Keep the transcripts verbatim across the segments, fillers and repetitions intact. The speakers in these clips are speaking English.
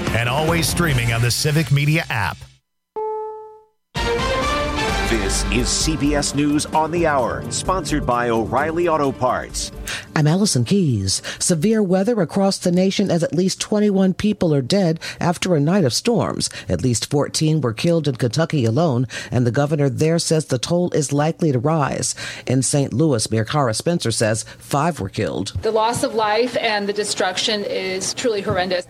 and always streaming on the Civic Media app. This is C B S News on the Hour, sponsored by O'Reilly Auto Parts. I'm Allison Keys. Severe weather across the nation as at least twenty-one people are dead after a night of storms. At least fourteen were killed in Kentucky alone, and the governor there says the toll is likely to rise. In Saint Louis, Mayor Cara Spencer says five were killed. The loss of life and the destruction is truly horrendous.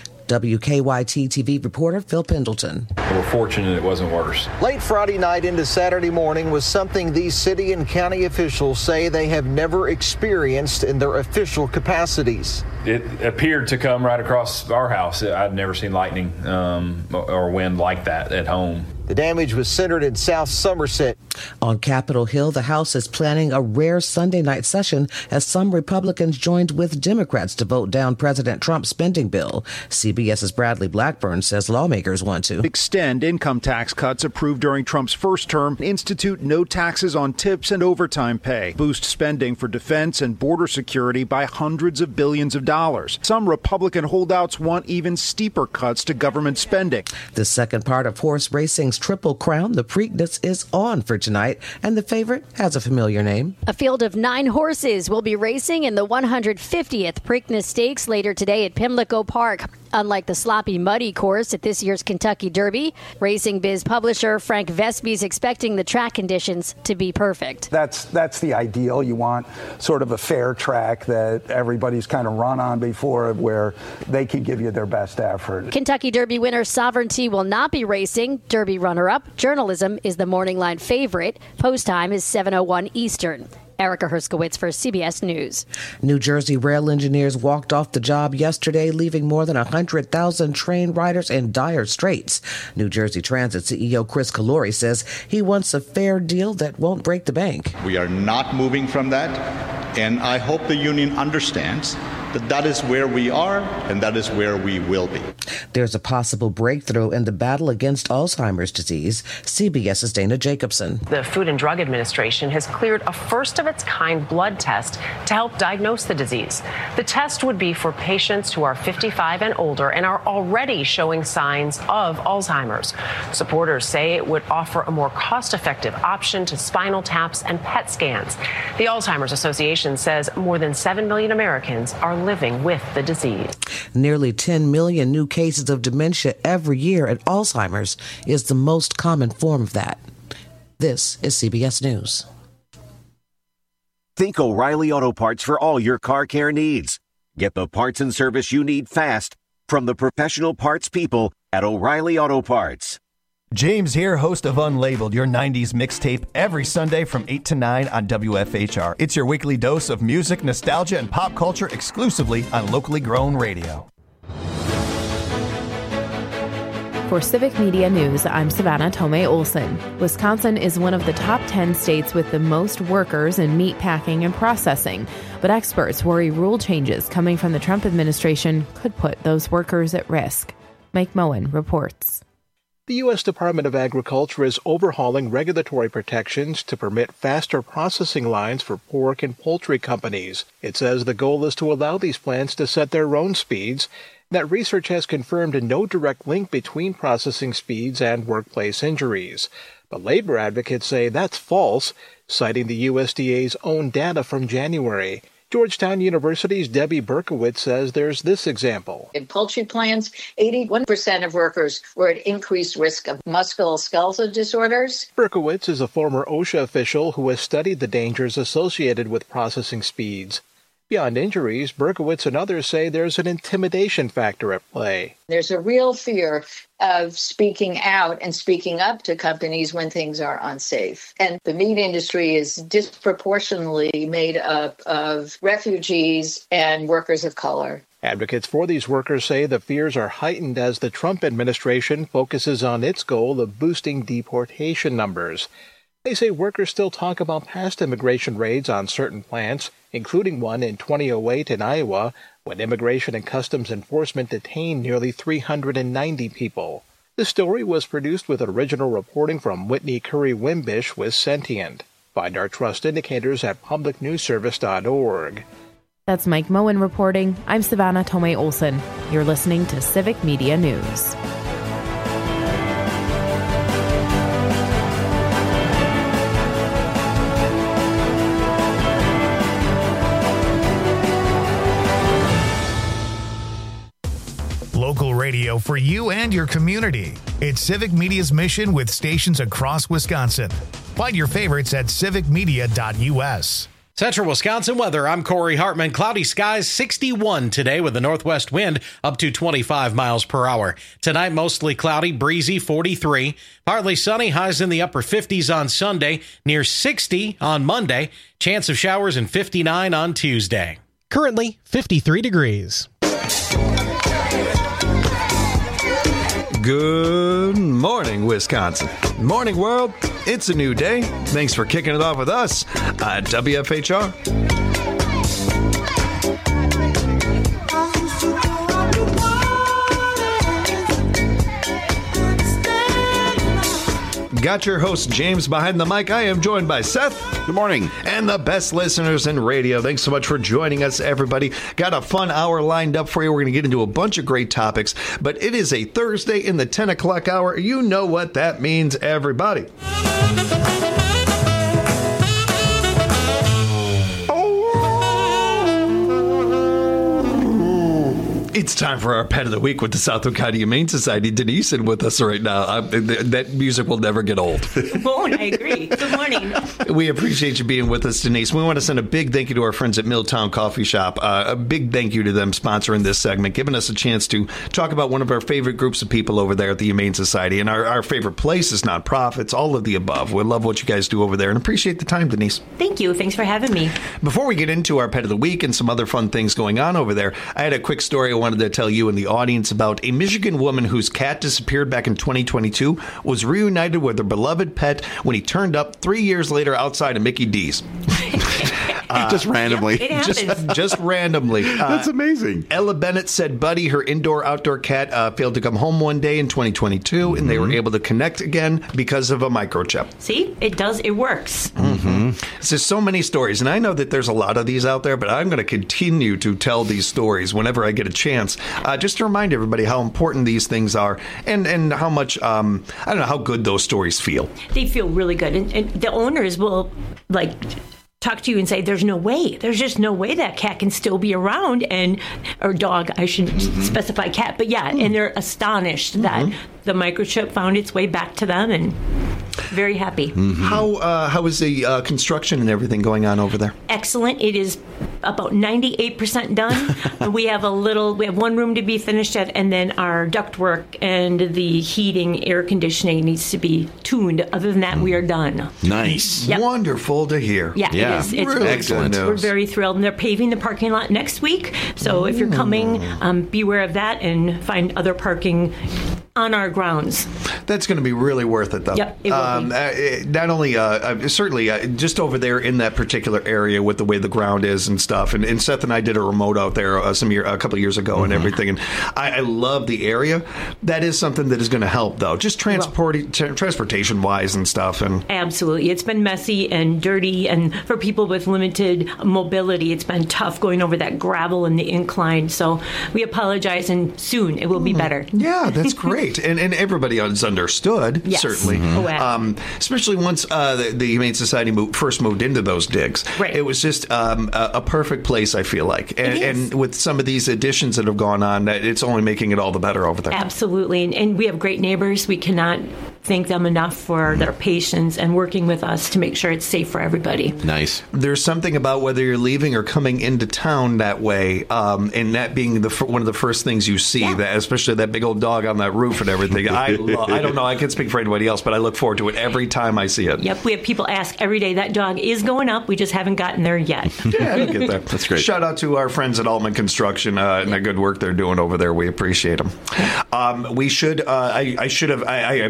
W K Y T T V reporter Phil Pendleton. We're fortunate it wasn't worse. Late Friday night into Saturday morning was something these city and county officials say they have never experienced in their official capacities. It appeared to come right across our house. I'd never seen lightning um, or wind like that at home. The damage was centered in South Somerset. On Capitol Hill, the House is planning a rare Sunday night session as some Republicans joined with Democrats to vote down President Trump's spending bill. CBS's Bradley Blackburn says lawmakers want to extend income tax cuts approved during Trump's first term, institute no taxes on tips and overtime pay, boost spending for defense and border security by hundreds of billions of dollars. Some Republican holdouts want even steeper cuts to government spending. The second part of horse racing's Triple Crown, the Preakness, is on for tonight, and the favorite has a familiar name. A field of nine horses will be racing in the one hundred fiftieth Preakness Stakes later today at Pimlico Park. Unlike the sloppy, muddy course at this year's Kentucky Derby, Racing Biz publisher Frank Vespi is expecting the track conditions to be perfect. That's that's the ideal. You want sort of a fair track that everybody's kind of run on before, where they can give you their best effort. Kentucky Derby winner Sovereignty will not be racing. Derby runner-up Journalism is the morning line favorite. Post time is seven oh one Eastern. Erica Herskowitz for C B S News. New Jersey rail engineers walked off the job yesterday, leaving more than one hundred thousand train riders in dire straits. New Jersey Transit C E O Chris Calori says he wants a fair deal that won't break the bank. We are not moving from that, and I hope the union understands that that is where we are and that is where we will be. There's a possible breakthrough in the battle against Alzheimer's disease. CBS's Dana Jacobson. The Food and Drug Administration has cleared a first-of-its-kind blood test to help diagnose the disease. The test would be for patients who are fifty-five and older and are already showing signs of Alzheimer's. Supporters say it would offer a more cost-effective option to spinal taps and P E T scans. The Alzheimer's Association says more than seven million Americans are living with the disease. Nearly ten million new cases of dementia every year, and Alzheimer's is the most common form of that. This is C B S News. Think O'Reilly Auto Parts for all your car care needs. Get the parts and service you need fast from the professional parts people at O'Reilly Auto Parts. James here, host of Unlabeled, your nineties mixtape, every Sunday from eight to nine on W F H R. It's your weekly dose of music, nostalgia, and pop culture exclusively on locally grown radio. For Civic Media News, I'm Savannah Tomei Olson. Wisconsin is one of the top ten states with the most workers in meat packing and processing, but experts worry rule changes coming from the Trump administration could put those workers at risk. Mike Moen reports. The U S Department of Agriculture is overhauling regulatory protections to permit faster processing lines for pork and poultry companies. It says the goal is to allow these plants to set their own speeds, and that research has confirmed no direct link between processing speeds and workplace injuries. But labor advocates say that's false, citing the U S D A's own data from January. Georgetown University's Debbie Berkowitz says there's this example. In poultry plants, eighty-one percent of workers were at increased risk of musculoskeletal disorders. Berkowitz is a former OSHA official who has studied the dangers associated with processing speeds. Beyond injuries, Berkowitz and others say there's an intimidation factor at play. There's a real fear of speaking out and speaking up to companies when things are unsafe. And the meat industry is disproportionately made up of refugees and workers of color. Advocates for these workers say the fears are heightened as the Trump administration focuses on its goal of boosting deportation numbers. They say workers still talk about past immigration raids on certain plants, including one in twenty oh eight in Iowa, when Immigration and Customs Enforcement detained nearly three hundred ninety people. The story was produced with original reporting from Whitney Curry Wimbish with Sentient. Find our trust indicators at public news service dot org. That's Mike Moen reporting. I'm Savannah Tomei Olson. You're listening to Civic Media News. Local radio for you and your community. It's Civic Media's mission with stations across Wisconsin. Find your favorites at civic media dot u s. Central Wisconsin weather. I'm Corey Hartman. Cloudy skies, sixty-one today with a northwest wind up to twenty-five miles per hour. Tonight, mostly cloudy, breezy, forty-three. Partly sunny, highs in the upper fifties on Sunday, near sixty on Monday. Chance of showers and fifty-nine on Tuesday. Currently, fifty-three degrees. Good morning, Wisconsin. Morning, world. It's a new day. Thanks for kicking it off with us at W F H R. Got your host, James, behind the mic. I am joined by Seth. Good morning. And the best listeners in radio. Thanks so much for joining us, everybody. Got a fun hour lined up for you. We're going to get into a bunch of great topics, but it is a Thursday in the ten o'clock hour. You know what that means, everybody. It's time for our Pet of the Week with the Southwick County Humane Society. Denise is with us right now. Uh, th- that music will never get old. It won't, I agree. Good morning. We appreciate you being with us, Denise. We want to send a big thank you to our friends at Milltown Coffee Shop. Uh, a big thank you to them sponsoring this segment, giving us a chance to talk about one of our favorite groups of people over there at the Humane Society. And our, our favorite place is nonprofits, all of the above. We love what you guys do over there and appreciate the time, Denise. Thank you. Thanks for having me. Before we get into our Pet of the Week and some other fun things going on over there, I had a quick story I wanted to tell you and the audience about a Michigan woman whose cat disappeared back in twenty twenty-two, was reunited with her beloved pet when he turned up three years later outside of Mickey D's. Uh, just randomly. It happens. Just, just randomly. Uh, That's amazing. Ella Bennett said Buddy, her indoor-outdoor cat, uh, failed to come home one day in twenty twenty-two, mm-hmm. and they were able to connect again because of a microchip. See? It does. It works. Mm-hmm. There's so many stories, and I know that there's a lot of these out there, but I'm going to continue to tell these stories whenever I get a chance, uh, just to remind everybody how important these things are and, and how much, um, I don't know, how good those stories feel. They feel really good. And, and the owners will, like, talk to you and say, there's no way. There's just no way that cat can still be around, and or dog, I shouldn't mm-hmm. specify cat, but yeah, mm-hmm. and they're astonished mm-hmm. that the microchip found its way back to them, and very happy. Mm-hmm. How uh, how is the uh, construction and everything going on over there? Excellent. It is about ninety-eight percent done. We have a little, we have one room to be finished at, and then our ductwork and the heating, air conditioning needs to be tuned. Other than that, we are done. Nice. Yep. Wonderful to hear. Yeah, yeah. it is. It's really excellent. We're very thrilled. And they're paving the parking lot next week. So if you're coming, um, beware of that and find other parking on our grounds. That's going to be really worth it, though. Yep, it will um, be. Uh, not only, uh, uh, certainly, uh, just over there in that particular area with the way the ground is and stuff. And, and Seth and I did a remote out there uh, some year, a couple of years ago mm-hmm. and everything. And I, I love the area. That is something that is going to help, though, just transport, tra- transportation-wise and stuff. And absolutely. It's been messy and dirty. And for people with limited mobility, it's been tough going over that gravel and the incline. So we apologize, and soon it will be better. Yeah, that's great. And, and everybody has understood, yes. certainly. Mm-hmm. Oh, um, especially once uh, the, the Humane Society moved, first moved into those digs. Right. It was just um, a, a perfect place, I feel like. And, and with some of these additions that have gone on, it's only making it all the better over there. Absolutely. And, and we have great neighbors. We cannot thank them enough for their patience and working with us to make sure it's safe for everybody. Nice. There's something about whether you're leaving or coming into town that way, um, and that being the one of the first things you see, yeah. that, especially that big old dog on that roof and everything. I lo- I don't know. I can't speak for anybody else, but I look forward to it every time I see it. Yep. We have people ask every day, that dog is going up. We just haven't gotten there yet. Yeah, I get that. That's great. Shout out to our friends at Altman Construction uh, and the good work they're doing over there. We appreciate them. Um, we should, uh, I, I should have, I, I apologize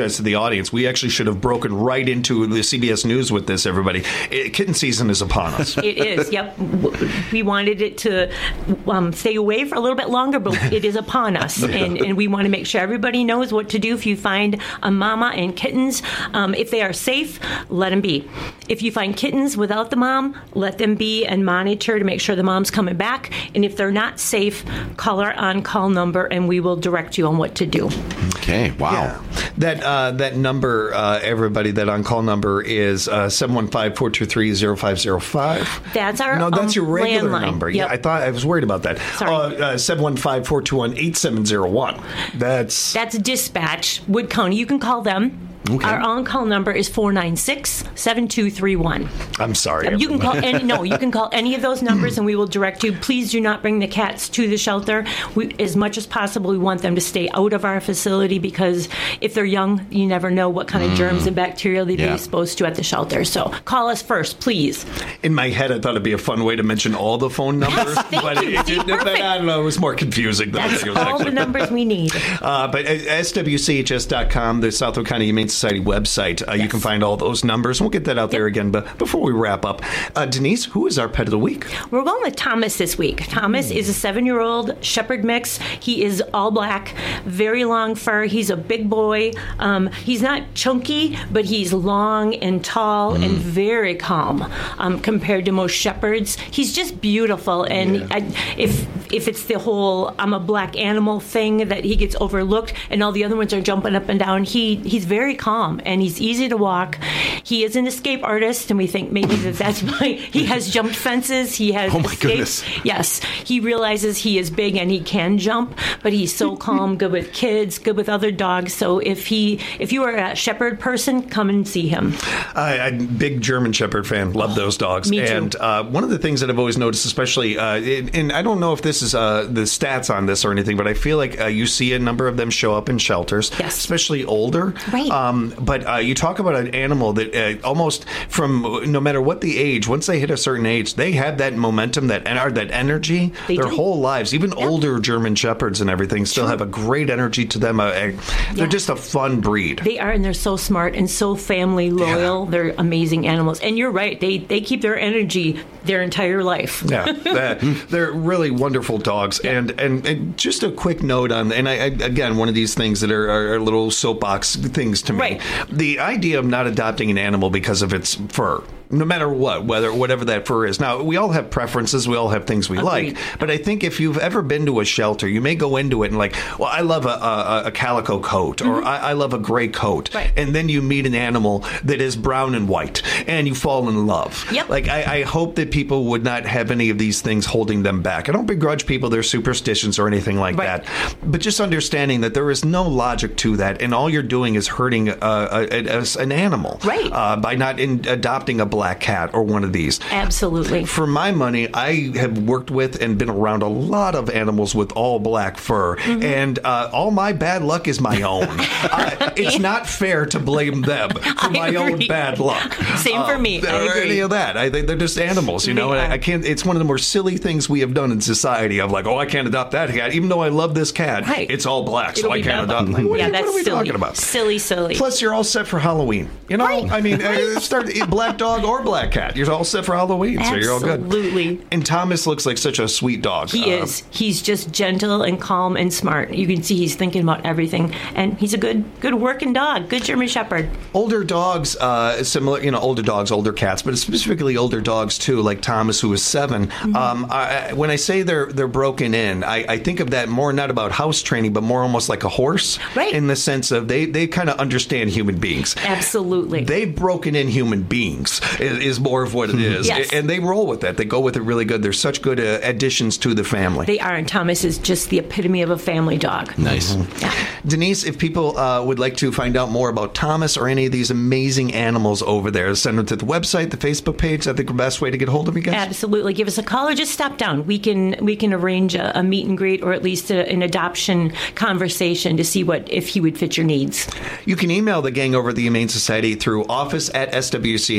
apologize to the audience. We actually should have broken right into the C B S News with this, everybody. It, kitten season is upon us. It is, yep. We wanted it to um, stay away for a little bit longer, but it is upon us. And, and we want to make sure everybody knows what to do if you find a mama and kittens. Um, if they are safe, let them be. If you find kittens without the mom, let them be and monitor to make sure the mom's coming back. And if they're not safe, call our on-call number and we will direct you on what to do. Okay, wow. Yeah. That uh, that number, uh, everybody, that on-call number is uh, seven one five, four two three, zero five zero five. That's our No, that's um, your regular landline. number. Yep. Yeah, I thought I was worried about that. Sorry. Uh, uh, seven one five, four two one, eight seven zero one. That's... That's dispatch, Wood County. You can call them. Okay. Our on-call number is four nine six, seven two three one. I'm sorry. You can call any, no, you can call any of those numbers and we will direct you. Please do not bring the cats to the shelter. We, as much as possible, we want them to stay out of our facility because if they're young, you never know what kind of germs and bacteria they'd Yeah. be exposed to at the shelter. So call us first, please. In my head, I thought it'd be a fun way to mention all the phone numbers. Yes, thank but you. it, See, it, but I don't know, it was more confusing than I That's think it was all actually. the numbers we need. Uh, but S W C H S dot com, the Southwood County Humane Society website, uh, you can find all those numbers. We'll get that out there again. But before we wrap up, uh, Denise, who is our pet of the week? We're going with Thomas this week. Thomas is a seven-year-old Shepherd mix. He is all black, very long fur. He's a big boy. Um, he's not chunky, but he's long and tall mm. and very calm um, compared to most shepherds. He's just beautiful. And yeah. I, if if it's the whole I'm a black animal thing that he gets overlooked and all the other ones are jumping up and down, he he's very calm and he's easy to walk. He is an escape artist, and we think maybe that that's why he has jumped fences. He has oh my escaped. Goodness. Yes, he realizes he is big and he can jump, but he's so calm, good with kids, good with other dogs. So if he, if you are a shepherd person, come and see him. I, I'm a big German Shepherd fan. Love those dogs. Me too. And uh, one of the things that I've always noticed, especially, uh, in, and I don't know if this is uh, the stats on this or anything, but I feel like uh, you see a number of them show up in shelters, yes. especially older. Right. Um, but uh, you talk about an animal that uh, almost from no matter what the age, once they hit a certain age, they have that momentum, that and that energy. They their do. whole lives. Even Yep. older German Shepherds and everything still True. have a great energy to them. Uh, uh, they're Yeah. just a fun breed. They are, and they're so smart and so family loyal. Yeah. They're amazing animals. And you're right, they they keep their energy their entire life. Yeah, that, they're really wonderful dogs. Yeah. And, and and just a quick note on, and I, I again, one of these things that are, are, are little soapbox things to me. Right. The idea of not adopting an animal because of its fur. No matter what, whether whatever that fur is. Now, we all have preferences. We all have things we Agreed. like. But I think if you've ever been to a shelter, you may go into it and like, well, I love a, a, a calico coat, or mm-hmm. I, I love a gray coat. Right. And then you meet an animal that is brown and white, and you fall in love. Yep. Like, I, I hope that people would not have any of these things holding them back. I don't begrudge people their superstitions or anything like Right. that. But just understanding that there is no logic to that, and all you're doing is hurting uh, a, a, a, an animal. Right. Uh, by not in, adopting a black cat or one of these. Absolutely. For my money, I have worked with and been around a lot of animals with all black fur, mm-hmm. and uh, all my bad luck is my own. uh, it's not fair to blame them for I my agree. own bad luck. Same for me. I Or agree. any of that. I think they're just animals, you know. They And I, are. I can't. It's one of the more silly things we have done in society. Of like, oh, I can't adopt that cat, even though I love this cat. Right. It's all black, so It'll I be can't bad adopt. luck. Like, what, Yeah, are- that's what are we silly. talking about? Silly, silly. Plus, you're all set for Halloween. You know, Right. I mean, uh, start black dog or black cat. You're all set for Halloween, so you're all good. Absolutely. And Thomas looks like such a sweet dog. He Uh, is. He's just gentle and calm and smart. You can see he's thinking about everything, and he's a good, good working dog. Good German Shepherd. Older dogs, uh, similar, you know, older dogs, older cats, but specifically older dogs too, like Thomas, who is seven. Mm-hmm. Um, I, when I say they're they're broken in, I, I think of that more not about house training, but more almost like a horse, right? In the sense of they they kind of understand human beings. Absolutely, they've broken in human beings is, is more of what it is, Yes. and they roll with that. They go with it really good. They're such good uh, additions to the family. They are, and Thomas is just the epitome of a family dog. Nice. Mm-hmm. Yeah. Denise, if people uh, would like to find out more about Thomas or any of these amazing animals over there, send them to the website, the Facebook page. I think the best way to get hold of you guys. Absolutely. Give us a call or just stop down. We can we can arrange a, a meet and greet or at least a, an adoption conversation to see what if he would fit your needs. You can email the gang over at the Humane Society through office at S W C H S dot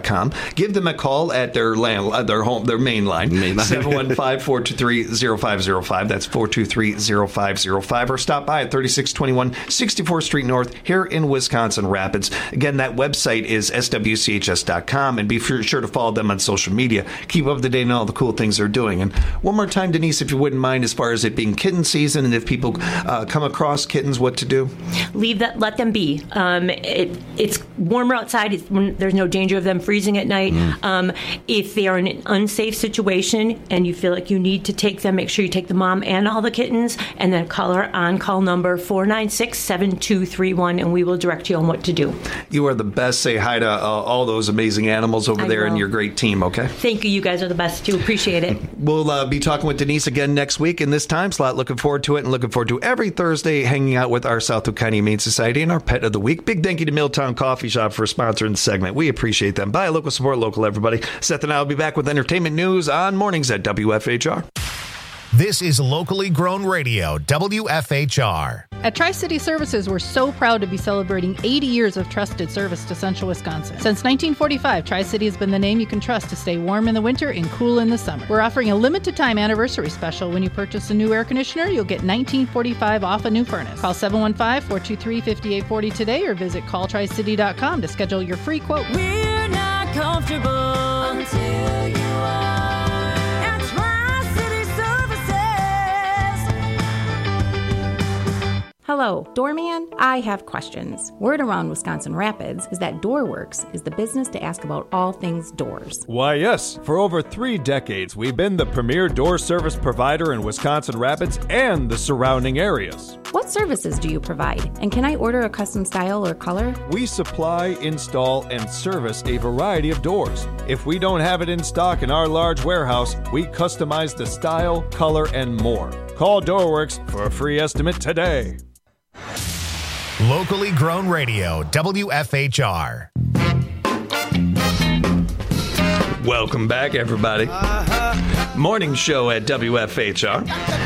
dot com. Give them a call at their land, their home, their main line, main line. seven one five, four two three, zero five zero five. That's four two three, zero five zero five. Or stop by at thirty-six twenty-one sixty-fourth Street North here in Wisconsin Rapids. Again, that website is S W C H S dot com, and be sure to follow them on social media. Keep up to date on all the cool things they're doing. And one more time, Denise, if you wouldn't mind, as far as it being kitten season, and if people uh, come across kittens, what to do? Leave that, let them be. Um, it, it's warmer outside. It's, there's no danger of them freezing at night. Mm. Um, if they are in an unsafe situation and you feel like you need to take them, make sure you take the mom and all the kittens, and then call our on-call number four nine six, seven two three one, and we will direct you on what to do. You are the best. Say hi to uh, all those amazing animals over I there will. And your great team, okay? Thank you. You guys are the best, too. Appreciate it. We'll uh, be talking with Denise again next week in this time slot. Looking forward to it, and looking forward to every Thursday hanging out with our Southwood County Humane Society and our Pet of the Week. Big thank you to Milltown Coffee Shop for sponsoring the segment. We appreciate them. Bye, local support, local everybody. Seth and I will be back with entertainment news on mornings at W F H R. This is locally grown radio, W F H R. At Tri-City Services, we're so proud to be celebrating eighty years of trusted service to Central Wisconsin. Since nineteen forty-five, Tri-City has been the name you can trust to stay warm in the winter and cool in the summer. We're offering a limited-time anniversary special. When you purchase a new air conditioner, you'll get nineteen forty-five off a new furnace. Call seven one five, four two three, five eight four zero today or visit call tri city dot com to schedule your free quote. We're not comfortable until you are. Hello, Doorman. I have questions. Word around Wisconsin Rapids is that DoorWorks is the business to ask about all things doors. Why, yes. For over three decades, we've been the premier door service provider in Wisconsin Rapids and the surrounding areas. What services do you provide? And can I order a custom style or color? We supply, install, and service a variety of doors. If we don't have it in stock in our large warehouse, we customize the style, color, and more. Call DoorWorks for a free estimate today. Locally grown radio, W F H R. Welcome back, everybody. Morning show at W F H R.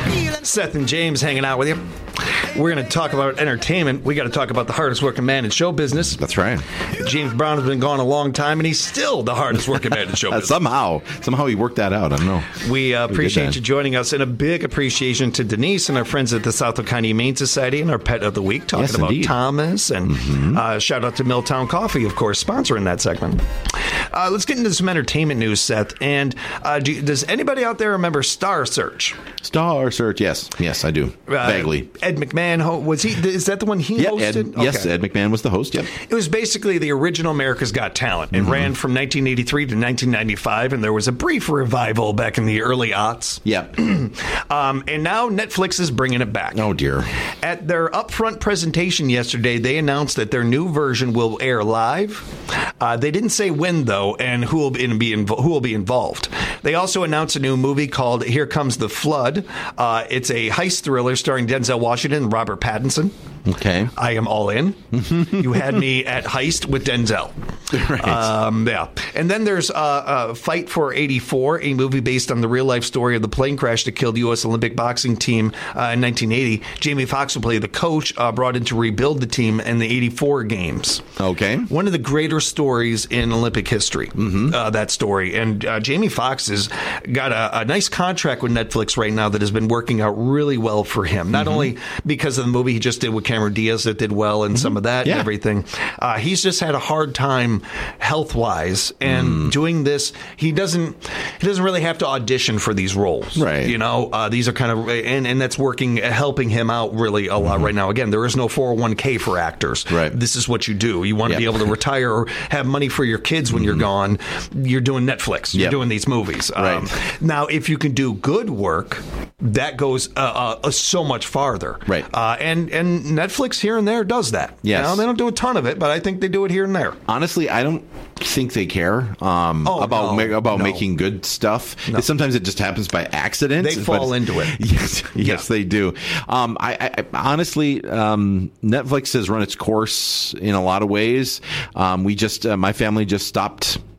Seth and James hanging out with you. We're going to talk about entertainment. We got to talk about the hardest working man in show business. That's right. James Brown has been gone a long time, and he's still the hardest working man in show business. somehow, somehow he worked that out. I don't know. We uh, We appreciate you joining us, and a big appreciation to Denise and our friends at the Southwood County Humane Society and our Pet of the Week, talking Yes, about indeed. Thomas, and Mhm. uh, shout out to Milltown Coffee, of course, sponsoring that segment. Uh, let's get into some entertainment news, Seth. And uh, do, does anybody out there remember Star Search? Star Search, yes, yes, I do. Uh, Vaguely. Ed McMahon ho- was he? Is that the one he Yeah, hosted? Ed, yes, Ed McMahon was the host. Yep. It was basically the original America's Got Talent. It Mhm. ran from nineteen eighty-three to nineteen ninety-five, and there was a brief revival back in the early aughts. Yep. um, and now Netflix is bringing it back. Oh dear. At their upfront presentation yesterday, they announced that their new version will air live. Uh, they didn't say when though, and who will be, be invo- who will be involved. They also announced a new movie called Here Comes the Flood. Uh, it's a heist thriller starring Denzel Washington and Robert Pattinson. Okay. I am all in. You had me at heist with Denzel. Right. Um, yeah. And then there's uh, uh, Fight for eighty-four, a movie based on the real life story of the plane crash that killed U S Olympic boxing team uh, in nineteen eighty. Jamie Foxx will play the coach uh, brought in to rebuild the team in the eighty-four games. Okay. One of the greater stories in Olympic history, Mm-hmm. uh, that story. And uh, Jamie Foxx has got a, a nice contract with Netflix right now that has been working out really well for him. Not Mhm. only because of the movie he just did with Cameron Diaz that did well and some of that Yeah. and everything. Uh, he's just had a hard time health-wise. And Mm. doing this, he doesn't he doesn't really have to audition for these roles. Right. You know, uh, these are kind of, and, and that's working, helping him out really a lot right now. Again, there is no four oh one k for actors. Right. This is what you do. You want to Yep. be able to retire or have money for your kids when you're gone. You're doing Netflix. You're Yep. doing these movies. Right. Um, now, if you can do good work, that goes uh, uh, so much farther. Right. Uh, and, and Netflix here and there does that. Yes. You know, they don't do a ton of it, but I think they do it here and there. Honestly, I don't think they care um, Oh, about no, ma- about no. making good stuff. No. Sometimes it just happens by accident. They fall but- into it. Yes, yes, they do. Um, I, I, I honestly, um, Netflix has run its course in a lot of ways. Um, we just, uh, my family just stopped.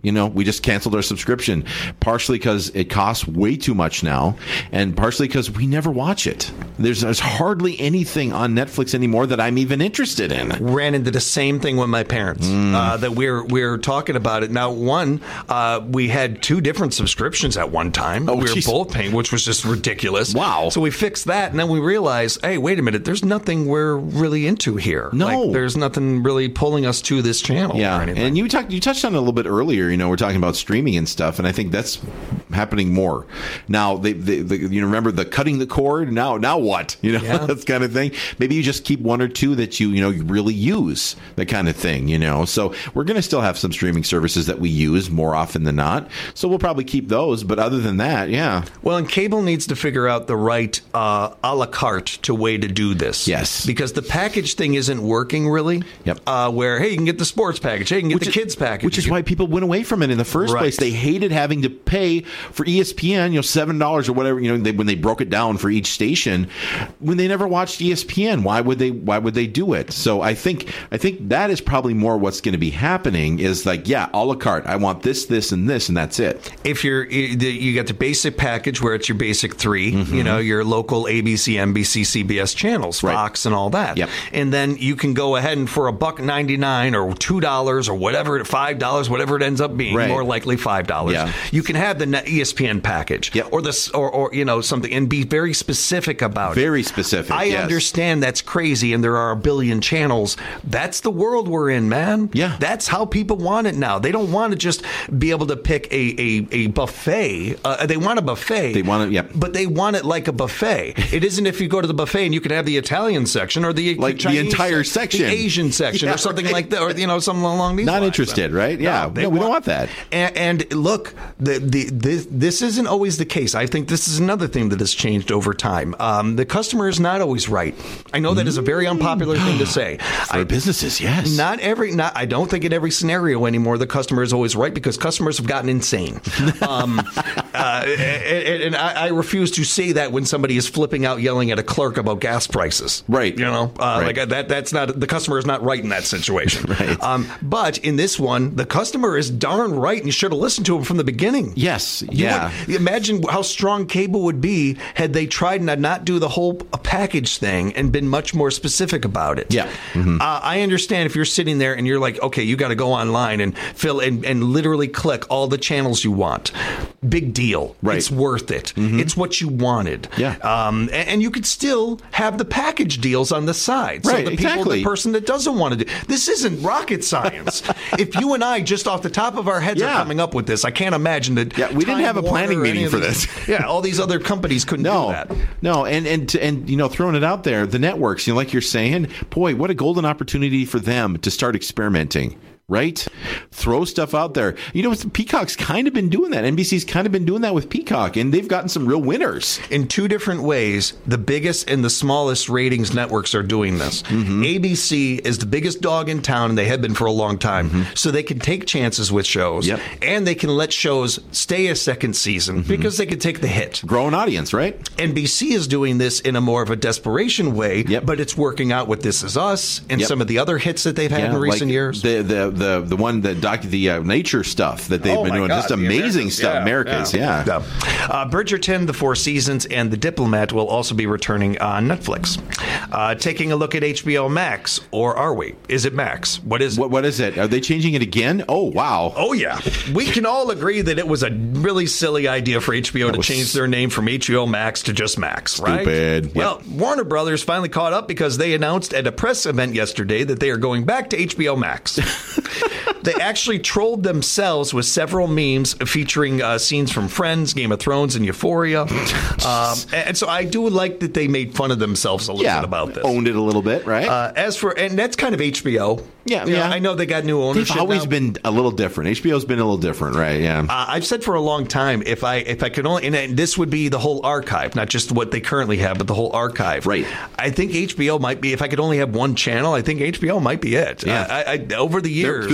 You know, we just canceled our subscription, partially because it costs way too much now, and partially because we never watch it. There's, there's hardly anything on Netflix anymore that I'm even interested in. Ran into the same thing with my parents. Mm. Uh, that we're we're talking about it now. One, uh, we had two different subscriptions at one time. Oh, we were geez. both paying, which was just ridiculous. Wow. So we fixed that, and then we realized, hey, wait a minute, there's nothing we're really into here. No, like, there's nothing really pulling us to this channel. Yeah, or anything. and you talked you touched on it a little bit earlier. You know, we're talking about streaming and stuff, and I think that's happening more now. They, they, they you know, remember the cutting the cord. Now, now what? You know, Yeah. that kind of thing. Maybe you just keep one or two that you you know you really use, that kind of thing. You know, so we're going to still have some streaming services that we use more often than not. So we'll probably keep those. But other than that, yeah. Well, and cable needs to figure out the right uh, a la carte to way to do this. Yes, because the package thing isn't working really. Yep. Uh, where hey, you can get the sports package. Hey, you can get Which the is, kids package. Which is why people went away from it in the first Right. place. They hated having to pay for E S P N, you know, seven dollars or whatever. You know, they, when they broke it down for each station, when they never watched E S P N, why would they? Why would they do it? So I think I think that is probably more what's going to be happening. Is like, yeah, a la carte. I want this, this, and this, and that's it. If you're you got the basic package where it's your basic three, Mm-hmm. you know, your local A B C, N B C, C B S channels, Fox, Right. and all that. Yep. And then you can go ahead and for a buck ninety nine or two dollars or whatever, five dollars, whatever it ends up being, Right. more likely five dollars. Yeah. You can have the E S P N package, Yep. or this, or, or you know something, and be very specific about it. Very specific. I yes. understand that's crazy, and there are a billion channels. That's the world we're in, man. Yeah. That's how people want it now. They don't want to just be able to pick a a, a buffet. Uh, they want a buffet. They want it, yeah. But they want it like a buffet. It isn't if you go to the buffet and you can have the Italian section or the Like the Chinese entire se- section. the Asian section, Yeah, or something right. like that, or you know, something along these Not lines. interested, right? Yeah. they No, we don't want that. And, and look, the, the, this, this isn't always the case. I think this is another thing that has changed over time. Um, the customer is not always right. I know that is a very unpopular thing to say. For I, businesses, yes. Not every. Not. I don't think in every scenario anymore the customer is always right, because customers have gotten insane. Um, uh, and and I, I refuse to say that when somebody is flipping out, yelling at a clerk about gas prices. Right. You know, uh, Right. like that. That's not the customer is not right in that situation. Right. Um, but in this one, the customer is darn right, and you should have listened to him from the beginning. Yes. You Yeah. would- imagine how strong cable would be had they tried to not do the whole package thing and been much more specific about it. Yeah. Mm-hmm. Uh, I understand if you're sitting there and you're like, okay, you got to go online and fill and, and literally click all the channels you want. Big deal. Right. It's worth it. Mm-hmm. It's what you wanted. Yeah. Um, and, and you could still have the package deals on the side. So Right, the people, exactly. the person that doesn't want to do this isn't rocket science. If you and I just off the top of our heads Yeah. are coming up with this, I can't imagine that. Yeah, we didn't Time have a planning Warner or meeting any of for these- this. Yeah, all these other companies couldn't No, do that. no, and and and you know, throwing it out there, the networks, you know, like you're saying, boy, what a golden opportunity for them to start experimenting. Right? Throw stuff out there. You know, Peacock's kind of been doing that. N B C's kind of been doing that with Peacock, and they've gotten some real winners. In two different ways, the biggest and the smallest ratings networks are doing this. Mm-hmm. A B C is the biggest dog in town, and they have been for a long time. Mm-hmm. So they can take chances with shows, Yep. and they can let shows stay a second season Mm-hmm. because they can take the hit. Grow an audience, right? N B C is doing this in a more of a desperation way, Yep. but it's working out with This Is Us and Yep. some of the other hits that they've had Yeah, in recent like years. The the the the one that doc the uh, nature stuff that they've Oh been my doing, God, just the amazing Americans, stuff. yeah, Americas, yeah. yeah. Uh, Bridgerton, The Four Seasons, and The Diplomat will also be returning on Netflix. Uh, taking a look at H B O Max, or are we? Is it Max? What is it? What what is it? Are they changing it again? Oh wow! Oh yeah, we can all agree that it was a really silly idea for H B O That to was change their name from H B O Max to just Max, right? Stupid. Well, Warner Brothers finally caught up because they announced at a press event yesterday that they are going back to H B O Max. They actually trolled themselves with several memes featuring uh, scenes from Friends, Game of Thrones, and Euphoria. um, and so I do like that they made fun of themselves a little Yeah, bit about this. owned it a little bit, right? Uh, as for, and that's kind of H B O. Yeah, You know, yeah. I know they got new ownership. They've always now. been a little different. H B O's been a little different, right? Yeah. Uh, I've said for a long time, if I if I could only, and this would be the whole archive, not just what they currently have, but the whole archive. Right. I think H B O might be, if I could only have one channel, I think H B O might be it. Yeah. I, I, over the Their- years, through their history,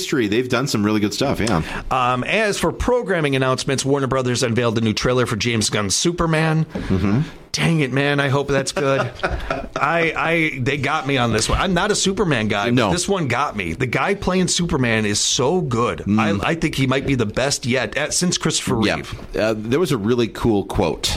history. They've done some really good stuff, yeah. Um, as for programming announcements, Warner Brothers unveiled a new trailer for James Gunn's Superman. Mm-hmm. Dang it, man. I hope that's good. I, I, they got me on this one. I'm not a Superman guy, no. but this one got me. The guy playing Superman is so good. Mm. I, I think he might be the best yet at, since Christopher Reeve. Yeah. Uh, there was a really cool quote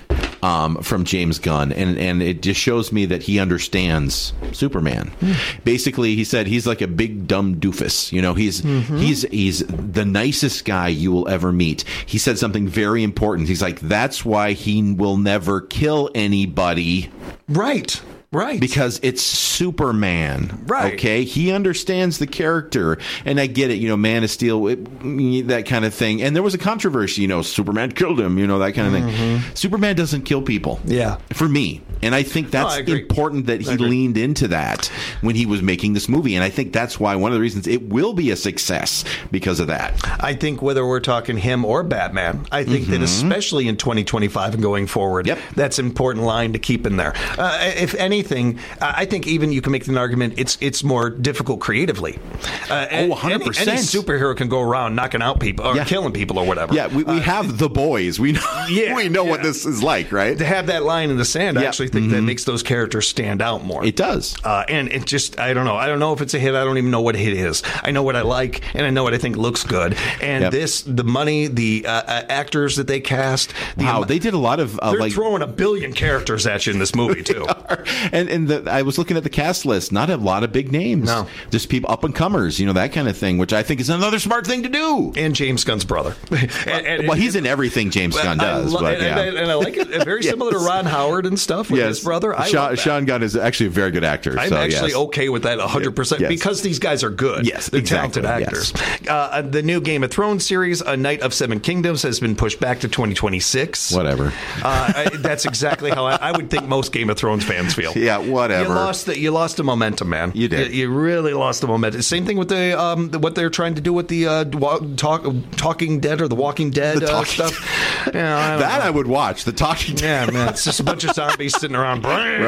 Um, from James Gunn, and, and it just shows me that he understands Superman. Mm. Basically, he said he's like a big dumb doofus. You know, he's mm-hmm. he's he's the nicest guy you will ever meet. He said something very important. He's like, that's why he will never kill anybody. Right. Right. Because it's Superman. Right. Okay? He understands the character. And I get it, you know, Man of Steel, it, that kind of thing. And there was a controversy, you know, Superman killed him, you know, that kind of mm-hmm. thing. Superman doesn't kill people. Yeah. For me. And I think that's no, I important that he leaned into that when he was making this movie. And I think that's why one of the reasons it will be a success because of that. I think whether we're talking him or Batman, I think mm-hmm. that especially in twenty twenty-five and going forward, yep. that's an important line to keep in there. Uh, if anything, I think even you can make an argument it's it's more difficult creatively. Uh, oh, one hundred percent. Any, any superhero can go around knocking out people or yeah. killing people or whatever. Yeah, we, we uh, have The Boys. We know, yeah, we know yeah. what this is like, right? To have that line in the sand, I yeah. actually think mm-hmm. that makes those characters stand out more. It does. Uh, and it just, I don't know. I don't know if it's a hit. I don't even know what a hit is. I know what I like, and I know what I think looks good. And yep. this, the money, the uh, uh, actors that they cast. The wow, am- they did a lot of... Uh, they're like, throwing a billion characters at you in this movie, too. and and the, I was looking at the cast list. Not a lot of big names. No. Just people, up-and-comers, you know, that kind of thing, which I think is another smart thing to do. And James Gunn's brother. and, and, well, he's in everything James Gunn does. Lo- but, and, yeah. and, and I like it. Very yes. similar to Ron Howard and stuff with yes. his brother. I Sean, love that. Sean Gunn is actually a very good actor. I'm so, actually yes. okay with that one hundred percent yes. because these guys are good. Yes, They're exactly. talented actors. Yes. Uh, the new Game of Thrones series, A Night of Seven Kingdoms, has been pushed back to twenty twenty-six. Whatever. Uh, I, that's exactly how I, I would think most Game of Thrones fans feel. Yeah, whatever. You lost the, you lost the momentum, man. You did. You, you really lost the momentum. Same thing with the um, what they're trying to do with the uh, talk, Talking Dead or the Walking Dead the uh, talking stuff. Yeah, I that know. I would watch. The Talking Dead. Yeah, man. It's just a bunch of zombies sitting around.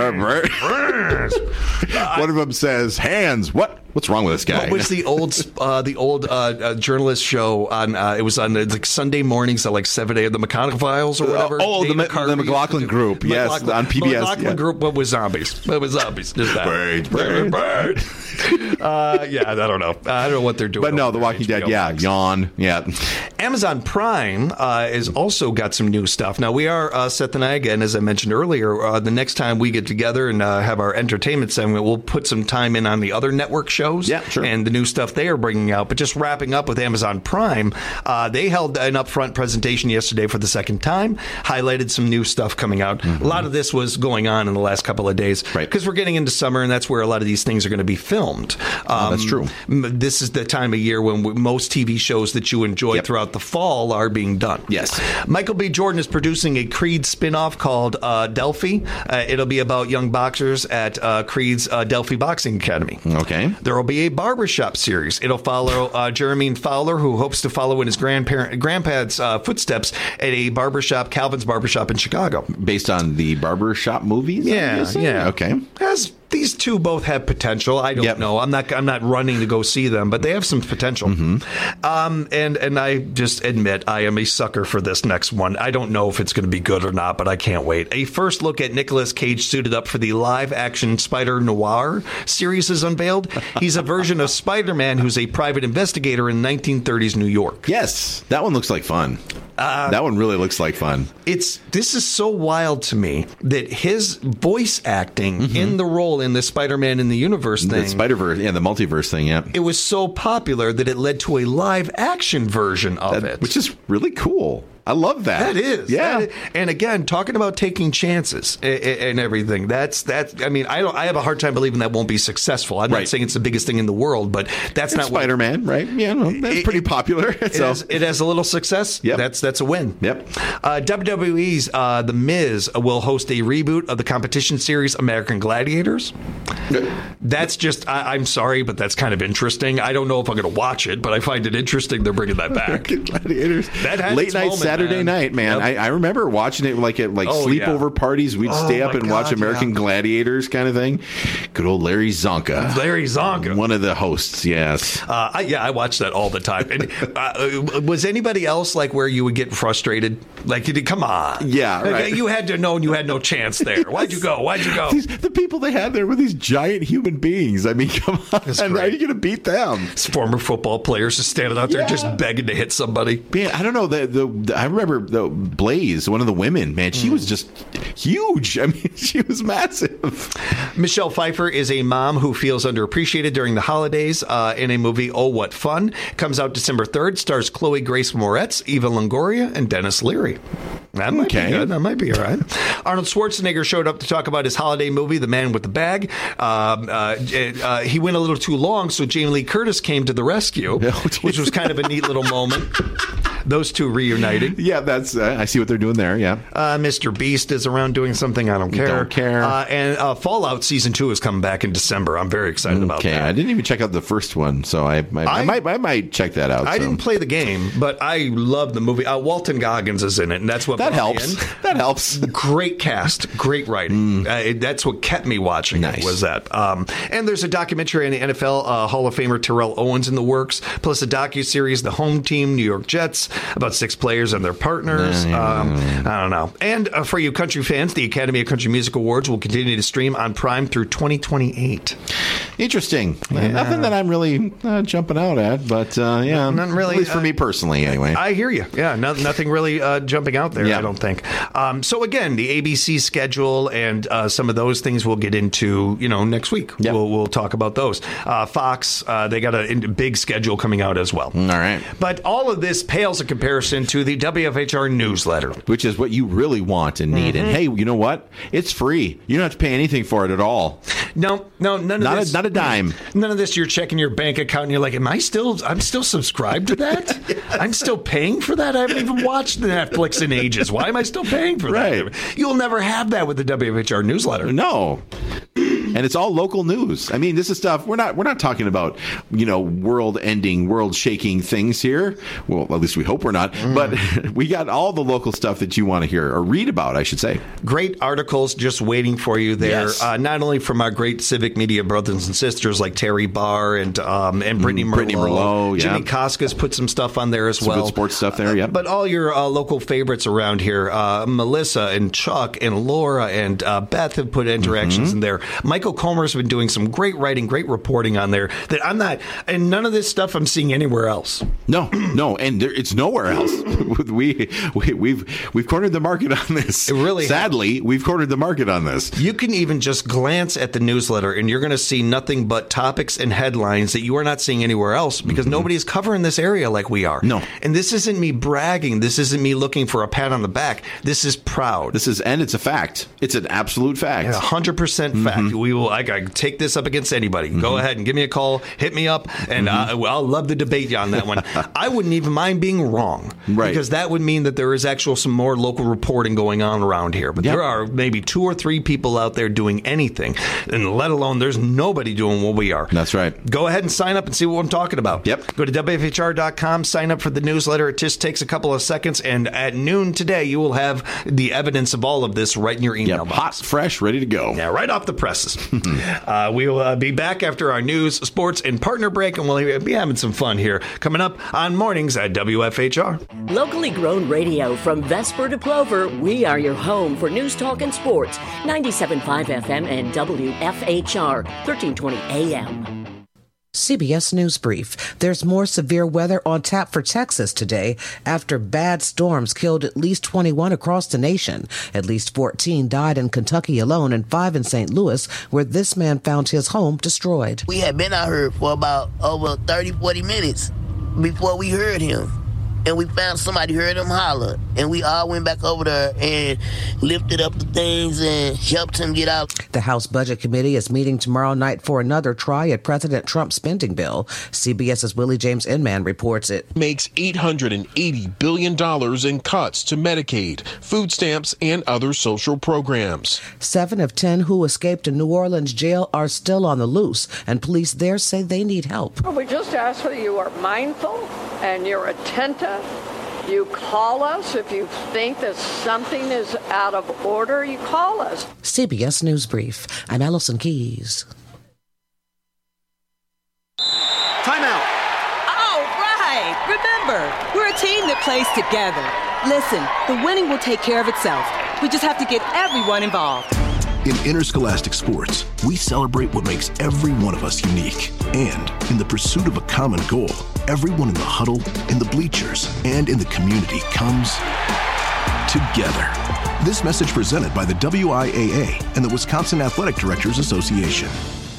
One of them says, "Hands." What? What's wrong with this guy? What was the old uh, the old uh, uh, journalist show on? Uh, it was on uh, like Sunday mornings at like seven a.m. The McConaughey Files or whatever. Uh, oh, the, the McLaughlin Group. Yes, McLaughlin, on P B S. McLaughlin yeah. Group, but with zombies. But with zombies. Just that. Birds, birds, birds. uh, yeah, I don't know. I don't know what they're doing. But no, The Walking Dead. Yeah, yawn. Yeah. Amazon Prime uh, has also got some new stuff. Now we are uh, Seth and I again, as I mentioned earlier. Uh, the next time we get together and uh, have our entertainment segment, we'll put some time in on the other network shows. Yeah, sure. And the new stuff they are bringing out. But just wrapping up with Amazon Prime, uh, they held an upfront presentation yesterday for the second time, highlighted some new stuff coming out. Mm-hmm. A lot of this was going on in the last couple of days. Right. Because we're getting into summer, and that's where a lot of these things are going to be filmed. Um, oh, that's true. This is the time of year when we, most T V shows that you enjoy yep. throughout the fall are being done. Yes. Michael B. Jordan is producing a Creed spinoff called uh, Delphi. Uh, it'll be about young boxers at uh, Creed's uh, Delphi Boxing Academy. Okay. There will be a barbershop series. It'll follow uh, Jeremy Fowler, who hopes to follow in his grandparent, grandpa's uh, footsteps at a barbershop, Calvin's Barbershop in Chicago. Based on the barbershop movies? Yeah, yeah. Okay. As these two both have potential. I don't yep. know. I'm not. I'm not running to go see them, but they have some potential. Mm-hmm. Um, and and I just admit I am a sucker for this next one. I don't know if it's going to be good or not, but I can't wait. A first look at Nicolas Cage suited up for the live-action Spider Noir series is unveiled. He's a version of Spider-Man who's a private investigator in nineteen thirties New York. Yes, that one looks like fun. Uh, that one really looks like fun. It's this is so wild to me that his voice acting mm-hmm. in the role in the Spider-Man in the Universe thing, the Spider-Verse, yeah, the multiverse thing, yeah, it was so popular that it led to a live action version of that, it, which is really cool. I love that. That is, yeah. That is. And again, talking about taking chances and, and everything. That's that. I mean, I don't. I have a hard time believing that won't be successful. I'm right. not saying it's the biggest thing in the world, but that's it's not Spider-Man, what, right? Yeah, no, that's it, pretty popular. It, so. has, it has a little success. Yep. That's that's a win. Yep. Uh, W W E's uh, The Miz will host a reboot of the competition series American Gladiators. That's just. I, I'm sorry, but that's kind of interesting. I don't know if I'm going to watch it, but I find it interesting they're bringing that back. Gladiators. That has late its night moment, Saturday man. night, man. Yep. I, I remember watching it like at like Oh, sleepover yeah. parties. We'd Oh, stay up my and watch God, American yeah. Gladiators kind of thing. Good old Larry Zonka. Larry Zonka. One of the hosts, yes. Uh, I, yeah, I watch that all the time. And, uh, was anybody else like where you would get frustrated? Like, come on. Yeah, right. You had to know you had no chance there. Why'd you go? Why'd you go? These, the people they had there were these giant human beings. I mean, come on. And how are you going to beat them? It's former football players just standing out there Yeah. just begging to hit somebody. Man, I don't know. The, the, the I remember the Blaze, one of the women, man, she mm. was just huge. I mean, she was massive. Michelle Pfeiffer is a mom who feels underappreciated during the holidays uh, in a movie, Oh, What Fun. Comes out December third, stars Chloe Grace Moretz, Eva Longoria, and Dennis Leary. That might okay. be good. That might be all right. Arnold Schwarzenegger showed up to talk about his holiday movie, The Man with the Bag. Um, uh, uh, he went a little too long, so Jamie Lee Curtis came to the rescue, which was kind of a neat little moment. Those two reuniting. Yeah, that's. Uh, I see what they're doing there. Yeah. Uh, Mister Beast is around doing something. I don't care. Don't care. Uh, and uh, Fallout Season Two is coming back in December. I'm very excited about Okay, that. I didn't even check out the first one, so I, I, I, I might I might check that out. I so. didn't play the game, but I love the movie. Uh, Walton Goggins is in it, and that's what that brought me helps. in. That helps. Great cast, great writing. Mm. Uh, that's what kept me watching. Nice. It was that. Um, and there's a documentary on the N F L uh, Hall of Famer Terrell Owens in the works, plus a docuseries, The Home Team, New York Jets, about six players and their partners. Um, I don't know. And uh, for you country fans, the Academy of Country Music Awards will continue to stream on Prime through twenty twenty-eight. Interesting. Yeah. Nothing that I'm really uh, jumping out at, but uh, yeah, not really. At least for uh, me personally, anyway. I hear you. Yeah, no, nothing really uh, jumping out there. Yeah. I don't think. Um, so again, the A B C schedule and uh, some of those things we'll get into. You know, next week yep. we'll we'll talk about those. Uh, Fox, uh, they got a big schedule coming out as well. All right. But all of this pales in comparison to the W F H R newsletter, which is what you really want and need. Mm-hmm. And hey, you know what? It's free. You don't have to pay anything for it at all. No, no, none of not this. A, not a dime. None of this. You're checking your bank account and you're like, am I still? I'm still subscribed to that. Yes. I'm still paying for that. I haven't even watched Netflix in ages. Why am I still paying for right. that? You'll never have that with the W F H R newsletter. No. And it's all local news. I mean, this is stuff we're not we're not talking about, you know, world-ending, world-shaking things here. Well, at least we hope we're not. Mm. But we got all the local stuff that you want to hear or read about, I should say. Great articles just waiting for you there. Yes. Uh, not only from our great civic media brothers and sisters like Terry Barr and um, and Brittany mm, Merlot. Brittany Merlot, yeah. Jimmy Koska's put some stuff on there as some well. Good sports stuff there, yeah. Uh, but all your uh, local favorites around here, uh, Melissa and Chuck and Laura and uh, Beth have put interactions mm-hmm. in there. Michael Comer's been doing some great writing, great reporting on there that I'm not, and none of this stuff I'm seeing anywhere else. No, no, and there, it's nowhere else. we, we we've we've cornered the market on this. It really, sadly, has. we've cornered the market on this. You can even just glance at the newsletter, and you're going to see nothing but topics and headlines that you are not seeing anywhere else because mm-hmm. nobody's covering this area like we are. No, and this isn't me bragging. This isn't me looking for a pat on the back. This is proud. This is, and it's a fact. It's an absolute fact. A hundred percent fact. Mm-hmm. We will. I, I take this up against anybody. Mm-hmm. Go ahead and give me a call. Hit me up, and mm-hmm. uh, I'll love to debate you on that one. I wouldn't even mind being wrong, right? Because that would mean that there is actual some more local reporting going on around here. But yep. there are maybe two or three people out there doing anything, and let alone there's nobody doing what we are. That's right. Go ahead and sign up and see what I'm talking about. Yep. Go to W F H R dot com, sign up for the newsletter. It just takes a couple of seconds, and at noon today, you will have the evidence of all of this right in your email yep. box. Hot, fresh, ready to go. Yeah, right off the presses. uh, we will uh, be back after our news, sports, and partner break, and we'll be having some fun here coming up on mornings at W F H R. Locally grown radio from Vesper to Plover, we are your home for news, talk, and sports. ninety-seven point five F M and W F H R, thirteen twenty A M. C B S News Brief. There's more severe weather on tap for Texas today after bad storms killed at least twenty-one across the nation. At least fourteen died in Kentucky alone and five in Saint Louis, where this man found his home destroyed. We had been out here for about over thirty, forty minutes before we heard him. And we found somebody heard him holler. And we all went back over there and lifted up the things and helped him get out. The House Budget Committee is meeting tomorrow night for another try at President Trump's spending bill. CBS's Willie James Inman reports it makes eight hundred eighty billion dollars in cuts to Medicaid, food stamps, and other social programs. Seven of ten who escaped a New Orleans jail are still on the loose, and police there say they need help. We just ask that you are mindful and you're attentive You call us. If you think that something is out of order, you call us. C B S News Brief. I'm Allison Keys. Timeout. All right. Remember, we're a team that plays together. Listen, the winning will take care of itself. We just have to get everyone involved. In interscholastic sports, we celebrate what makes every one of us unique. And in the pursuit of a common goal, everyone in the huddle, in the bleachers, and in the community comes together. This message presented by the W I A A and the Wisconsin Athletic Directors Association.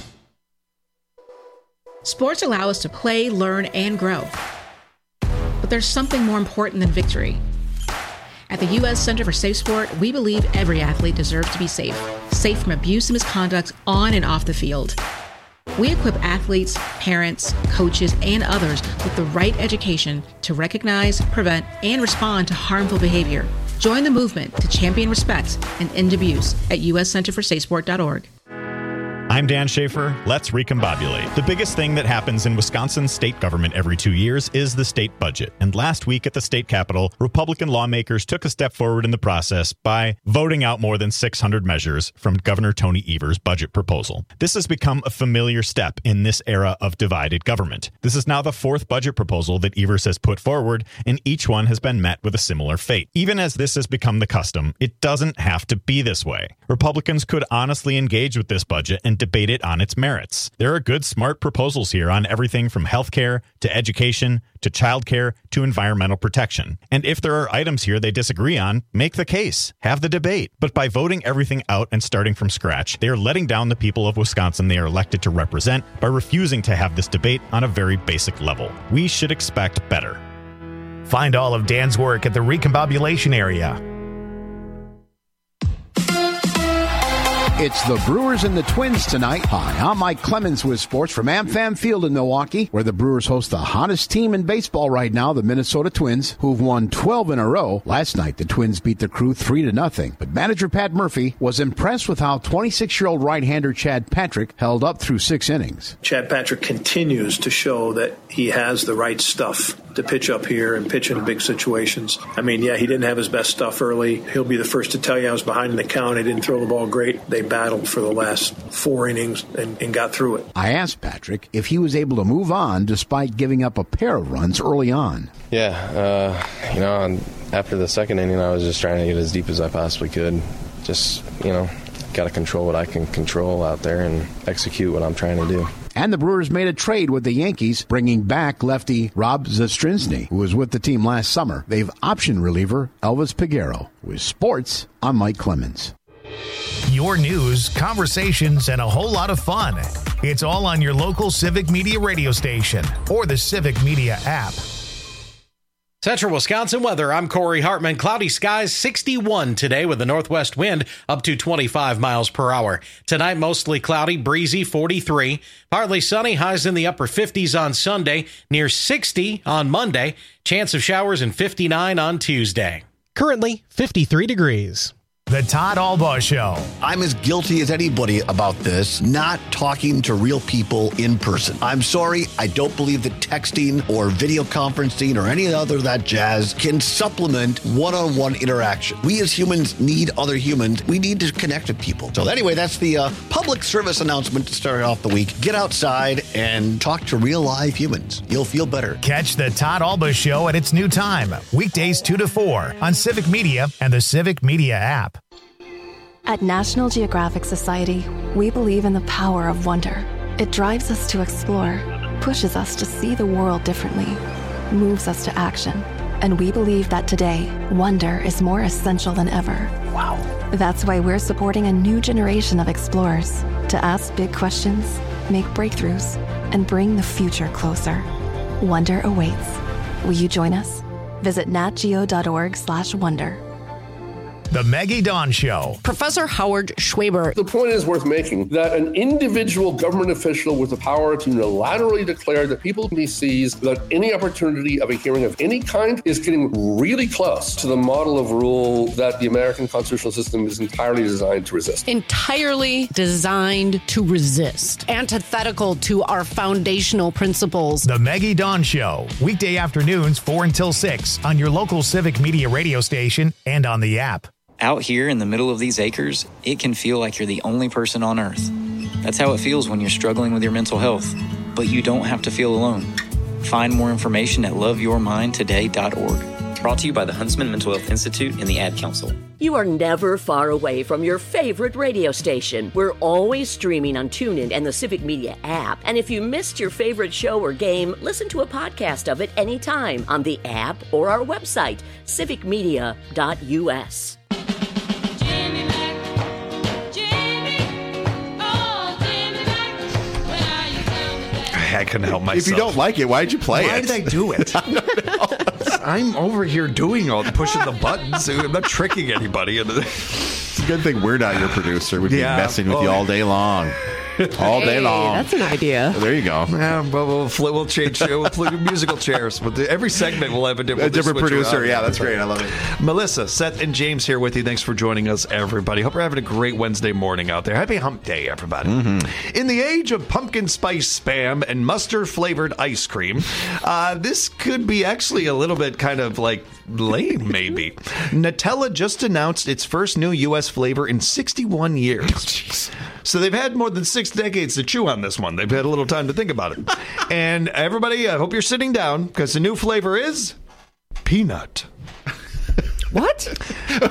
Sports allow us to play, learn, and grow. But there's something more important than victory. At the U S Center for Safe Sport, we believe every athlete deserves to be safe. Safe from abuse and misconduct on and off the field. We equip athletes, parents, coaches, and others with the right education to recognize, prevent, and respond to harmful behavior. Join the movement to champion respect and end abuse at U S center for safe sport dot org. I'm Dan Schaefer. Let's recombobulate. The biggest thing that happens in Wisconsin's state government every two years is the state budget. And last week at the state capitol, Republican lawmakers took a step forward in the process by voting out more than six hundred measures from Governor Tony Evers' budget proposal. This has become a familiar step in this era of divided government. This is now the fourth budget proposal that Evers has put forward, and each one has been met with a similar fate. Even as this has become the custom, it doesn't have to be this way. Republicans could honestly engage with this budget and debate it on its merits. There are good, smart proposals here on everything from healthcare to education to childcare to environmental protection. And if there are items here they disagree on, make the case, have the debate. But by voting everything out and starting from scratch, they are letting down the people of Wisconsin they are elected to represent by refusing to have this debate on a very basic level. We should expect better. Find all of Dan's work at the Recombobulation area. It's the Brewers and the Twins tonight. Hi, I'm Mike Clemens with sports from AmFam Field in Milwaukee, where the Brewers host the hottest team in baseball right now, the Minnesota Twins, who've won twelve in a row. Last night, the Twins beat the Crew three to nothing. But manager Pat Murphy was impressed with how twenty-six-year-old right-hander Chad Patrick held up through six innings. Chad Patrick continues to show that he has the right stuff to pitch up here and pitch in big situations. I mean, yeah, he didn't have his best stuff early. He'll be the first to tell you I was behind in the count. I didn't throw the ball great. They battled for the last four innings and, and got through it. I asked Patrick if he was able to move on despite giving up a pair of runs early on. Yeah, uh, you know, after the second inning, I was just trying to get as deep as I possibly could. Just, you know, got to control what I can control out there and execute what I'm trying to do. And the Brewers made a trade with the Yankees, bringing back lefty Rob Zastryzny, who was with the team last summer. They've optioned reliever Elvis Peguero. With sports, I'm Mike Clemens. Your news, conversations, and a whole lot of fun. It's all on your local Civic Media radio station or the Civic Media app. Central Wisconsin weather. I'm Corey Hartman. Cloudy skies, sixty-one today with a northwest wind up to twenty-five miles per hour. Tonight, mostly cloudy, breezy, forty-three. Partly sunny, highs in the upper fifties on Sunday, near sixty on Monday. Chance of showers and fifty-nine on Tuesday. Currently, fifty-three degrees. The Todd Albaugh Show. I'm as guilty as anybody about this, not talking to real people in person. I'm sorry, I don't believe that texting or video conferencing or any other of that jazz can supplement one-on-one interaction. We as humans need other humans. We need to connect with people. So anyway, that's the uh, public service announcement to start off the week. Get outside and talk to real live humans. You'll feel better. Catch the Todd Albaugh Show at its new time, weekdays two to four on Civic Media and the Civic Media app. At National Geographic Society, we believe in the power of wonder. It drives us to explore, pushes us to see the world differently, moves us to action. And we believe that today, wonder is more essential than ever. Wow. That's why we're supporting a new generation of explorers to ask big questions, make breakthroughs, and bring the future closer. Wonder awaits. Will you join us? Visit natgeo dot org slash wonder. The Maggie Dawn Show. Professor Howard Schwaber. The point is worth making that an individual government official with the power to unilaterally declare that people can be seized without any opportunity of a hearing of any kind is getting really close to the model of rule that the American constitutional system is entirely designed to resist. Entirely designed to resist. Antithetical to our foundational principles. The Maggie Dawn Show. Weekday afternoons, four until six on your local Civic Media radio station and on the app. Out here in the middle of these acres, it can feel like you're the only person on Earth. That's how it feels when you're struggling with your mental health. But you don't have to feel alone. Find more information at love your mind today dot org. Brought to you by the Huntsman Mental Health Institute and the Ad Council. You are never far away from your favorite radio station. We're always streaming on TuneIn and the Civic Media app. And if you missed your favorite show or game, listen to a podcast of it anytime on the app or our website, civic media dot u s. I couldn't help myself. If you don't like it, why'd you play Why it? Why did I do it? I'm over here doing all pushing the buttons. I'm not tricking anybody. It's a good thing we're not your producer. We'd Yeah. be messing with Oh. you all day long. All day Hey, long. that's an idea. There you go. Yeah, but we'll flip, we'll change we'll flip musical chairs. But every segment will have a different, A different switch producer. around. Yeah, that's great. I love it. Melissa, Seth, and James here with you. Thanks for joining us, everybody. Hope you're having a great Wednesday morning out there. Happy Hump Day, everybody. Mm-hmm. In the age of pumpkin spice spam and mustard flavored ice cream, uh, this could be actually a little bit kind of like lame, maybe. Nutella just announced its first new U S flavor in sixty-one years. So they've had more than six decades to chew on this one. They've had a little time to think about it. And everybody, I hope you're sitting down because the new flavor is peanut. What?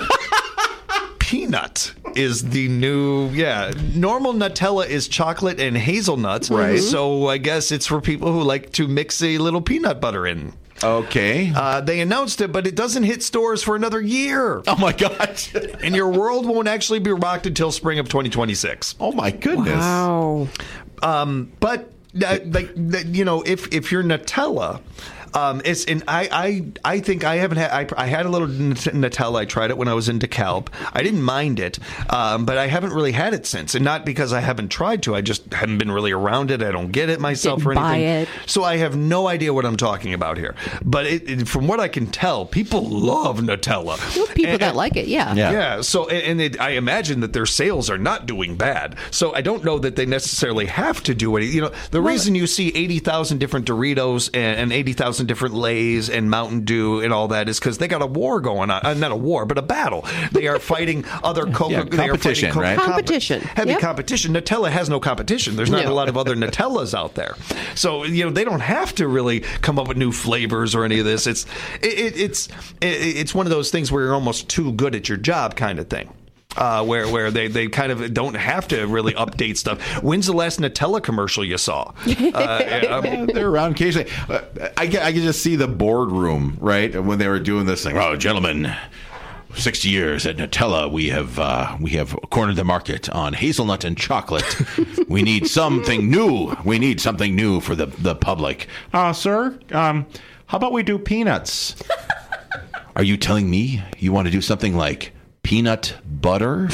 Peanut is the new, yeah. Normal Nutella is chocolate and hazelnuts. Right. So I guess it's for people who like to mix a little peanut butter in. Okay. Uh, they announced it, but it doesn't hit stores for another year. Oh, my God. And your world won't actually be rocked until spring of twenty twenty-six. Oh, my goodness. Wow. Um, but, uh, like, you know, if, if you're Nutella... Um, it's and I, I I think I haven't had I, I had a little Nutella. I tried it when I was in DeKalb. I didn't mind it, um, but I haven't really had it since. And not because I haven't tried to. I just haven't been really around it. I don't get it myself Didn't or anything. buy it. So I have no idea what I'm talking about here. But it, it, from what I can tell, people love Nutella. Well, people And- that like it, yeah. Yeah. Yeah. So, and, and it, I imagine that their sales are not doing bad. So I don't know that they necessarily have to do it. You know, the Well, reason you see eighty thousand different Doritos and, and eighty thousand different Lay's and Mountain Dew and all that is because they got a war going on. Uh, not a war, but a battle. They are fighting other Coca. Yeah, they are competition, fighting Coca- right? comp- Competition. heavy Yep. competition. Nutella has no competition. There's not No. a lot of other Nutellas out there. So, you know, they don't have to really come up with new flavors or any of this. It's it, it, it's it, it's one of those things where you're almost too good at your job kind of thing. Uh, where where they, they kind of don't have to really update stuff. When's the last Nutella commercial you saw? Uh, um, They're around occasionally. Uh, I, can, I can just see the boardroom, right, when they were doing this thing. Oh, gentlemen, sixty years at Nutella, we have uh, we have cornered the market on hazelnut and chocolate. We need something new. We need something new for the, the public. Uh, sir, um, how about we do peanuts? Are you telling me you want to do something like peanut butter?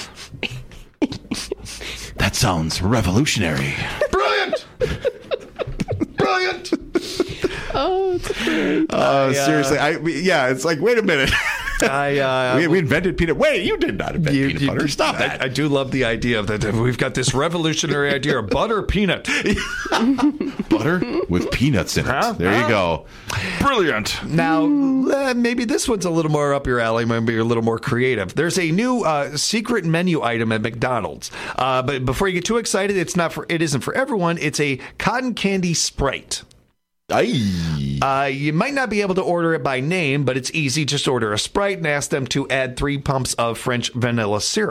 That sounds revolutionary. Brilliant! Brilliant! Oh, it's great. Uh, uh, seriously, I yeah, it's like, wait a minute. I, uh, we, we invented peanut. Wait, you did not invent You- peanut you- butter. Stop I, that. I do love the idea of that. We've got this revolutionary idea of butter peanut. Butter with peanuts in it. Huh? There you Huh? go. Brilliant. Now, uh, maybe this one's a little more up your alley. Maybe you're a little more creative. There's a new uh, secret menu item at McDonald's. Uh, but before you get too excited, it's not for. It isn't for everyone. It's a cotton candy Sprite. Aye. Uh, you might not be able to order it by name, but it's easy. Just order a Sprite and ask them to add three pumps of French vanilla syrup.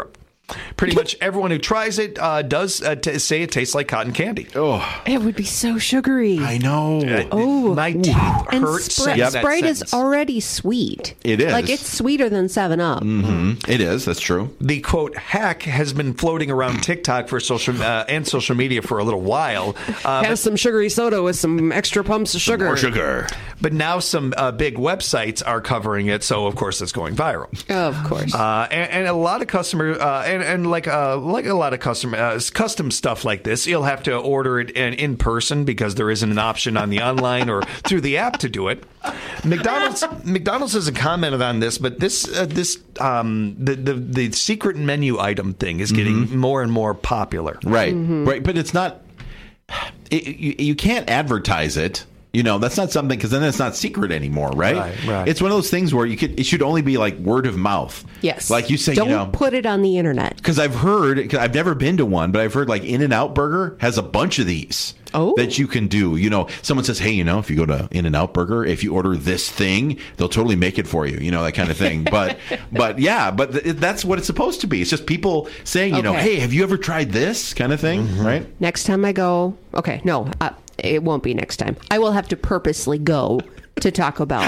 Pretty much everyone who tries it uh, does uh, t- say it tastes like cotton candy. Oh, It would be so sugary. I know. Uh, Oh. my teeth And hurt Spri- saying that Sprite sentence. is already sweet. It is. Like, it's sweeter than seven up. Mm-hmm. It is. That's true. The quote hack has been floating around TikTok for social uh, and social media for a little while. Uh, Have some sugary soda with some extra pumps of sugar. More sugar. But now some uh, big websites are covering it, so of course it's going viral. Of course. Uh, and, and a lot of customer uh, and, and like uh, like a lot of custom uh, custom stuff like this, you'll have to order it in, in person because there isn't an option on the online or through the app to do it. McDonald's McDonald's hasn't commented on this, but this uh, this um, the, the the secret menu item thing is getting Mm-hmm. more and more popular. Right. Right. But it's not. It, you, you can't advertise it. You know, that's not something, because then it's not secret anymore, right? Right, right. It's one of those things where you could. It should only be like word of mouth. Yes. Like you say, Don't you know, put it on the internet. because I've heard, cause I've never been to one, but I've heard like In-N-Out Burger has a bunch of these Oh. that you can do. You know, someone says, hey, you know, if you go to In-N-Out Burger, if you order this thing, they'll totally make it for you, you know, that kind of thing. But, but yeah, but th- that's what it's supposed to be. It's just people saying, you know, Okay. hey, have you ever tried this kind of thing, right? Next time I go, okay, no, uh, it won't be next time. I will have to purposely go to Taco Bell.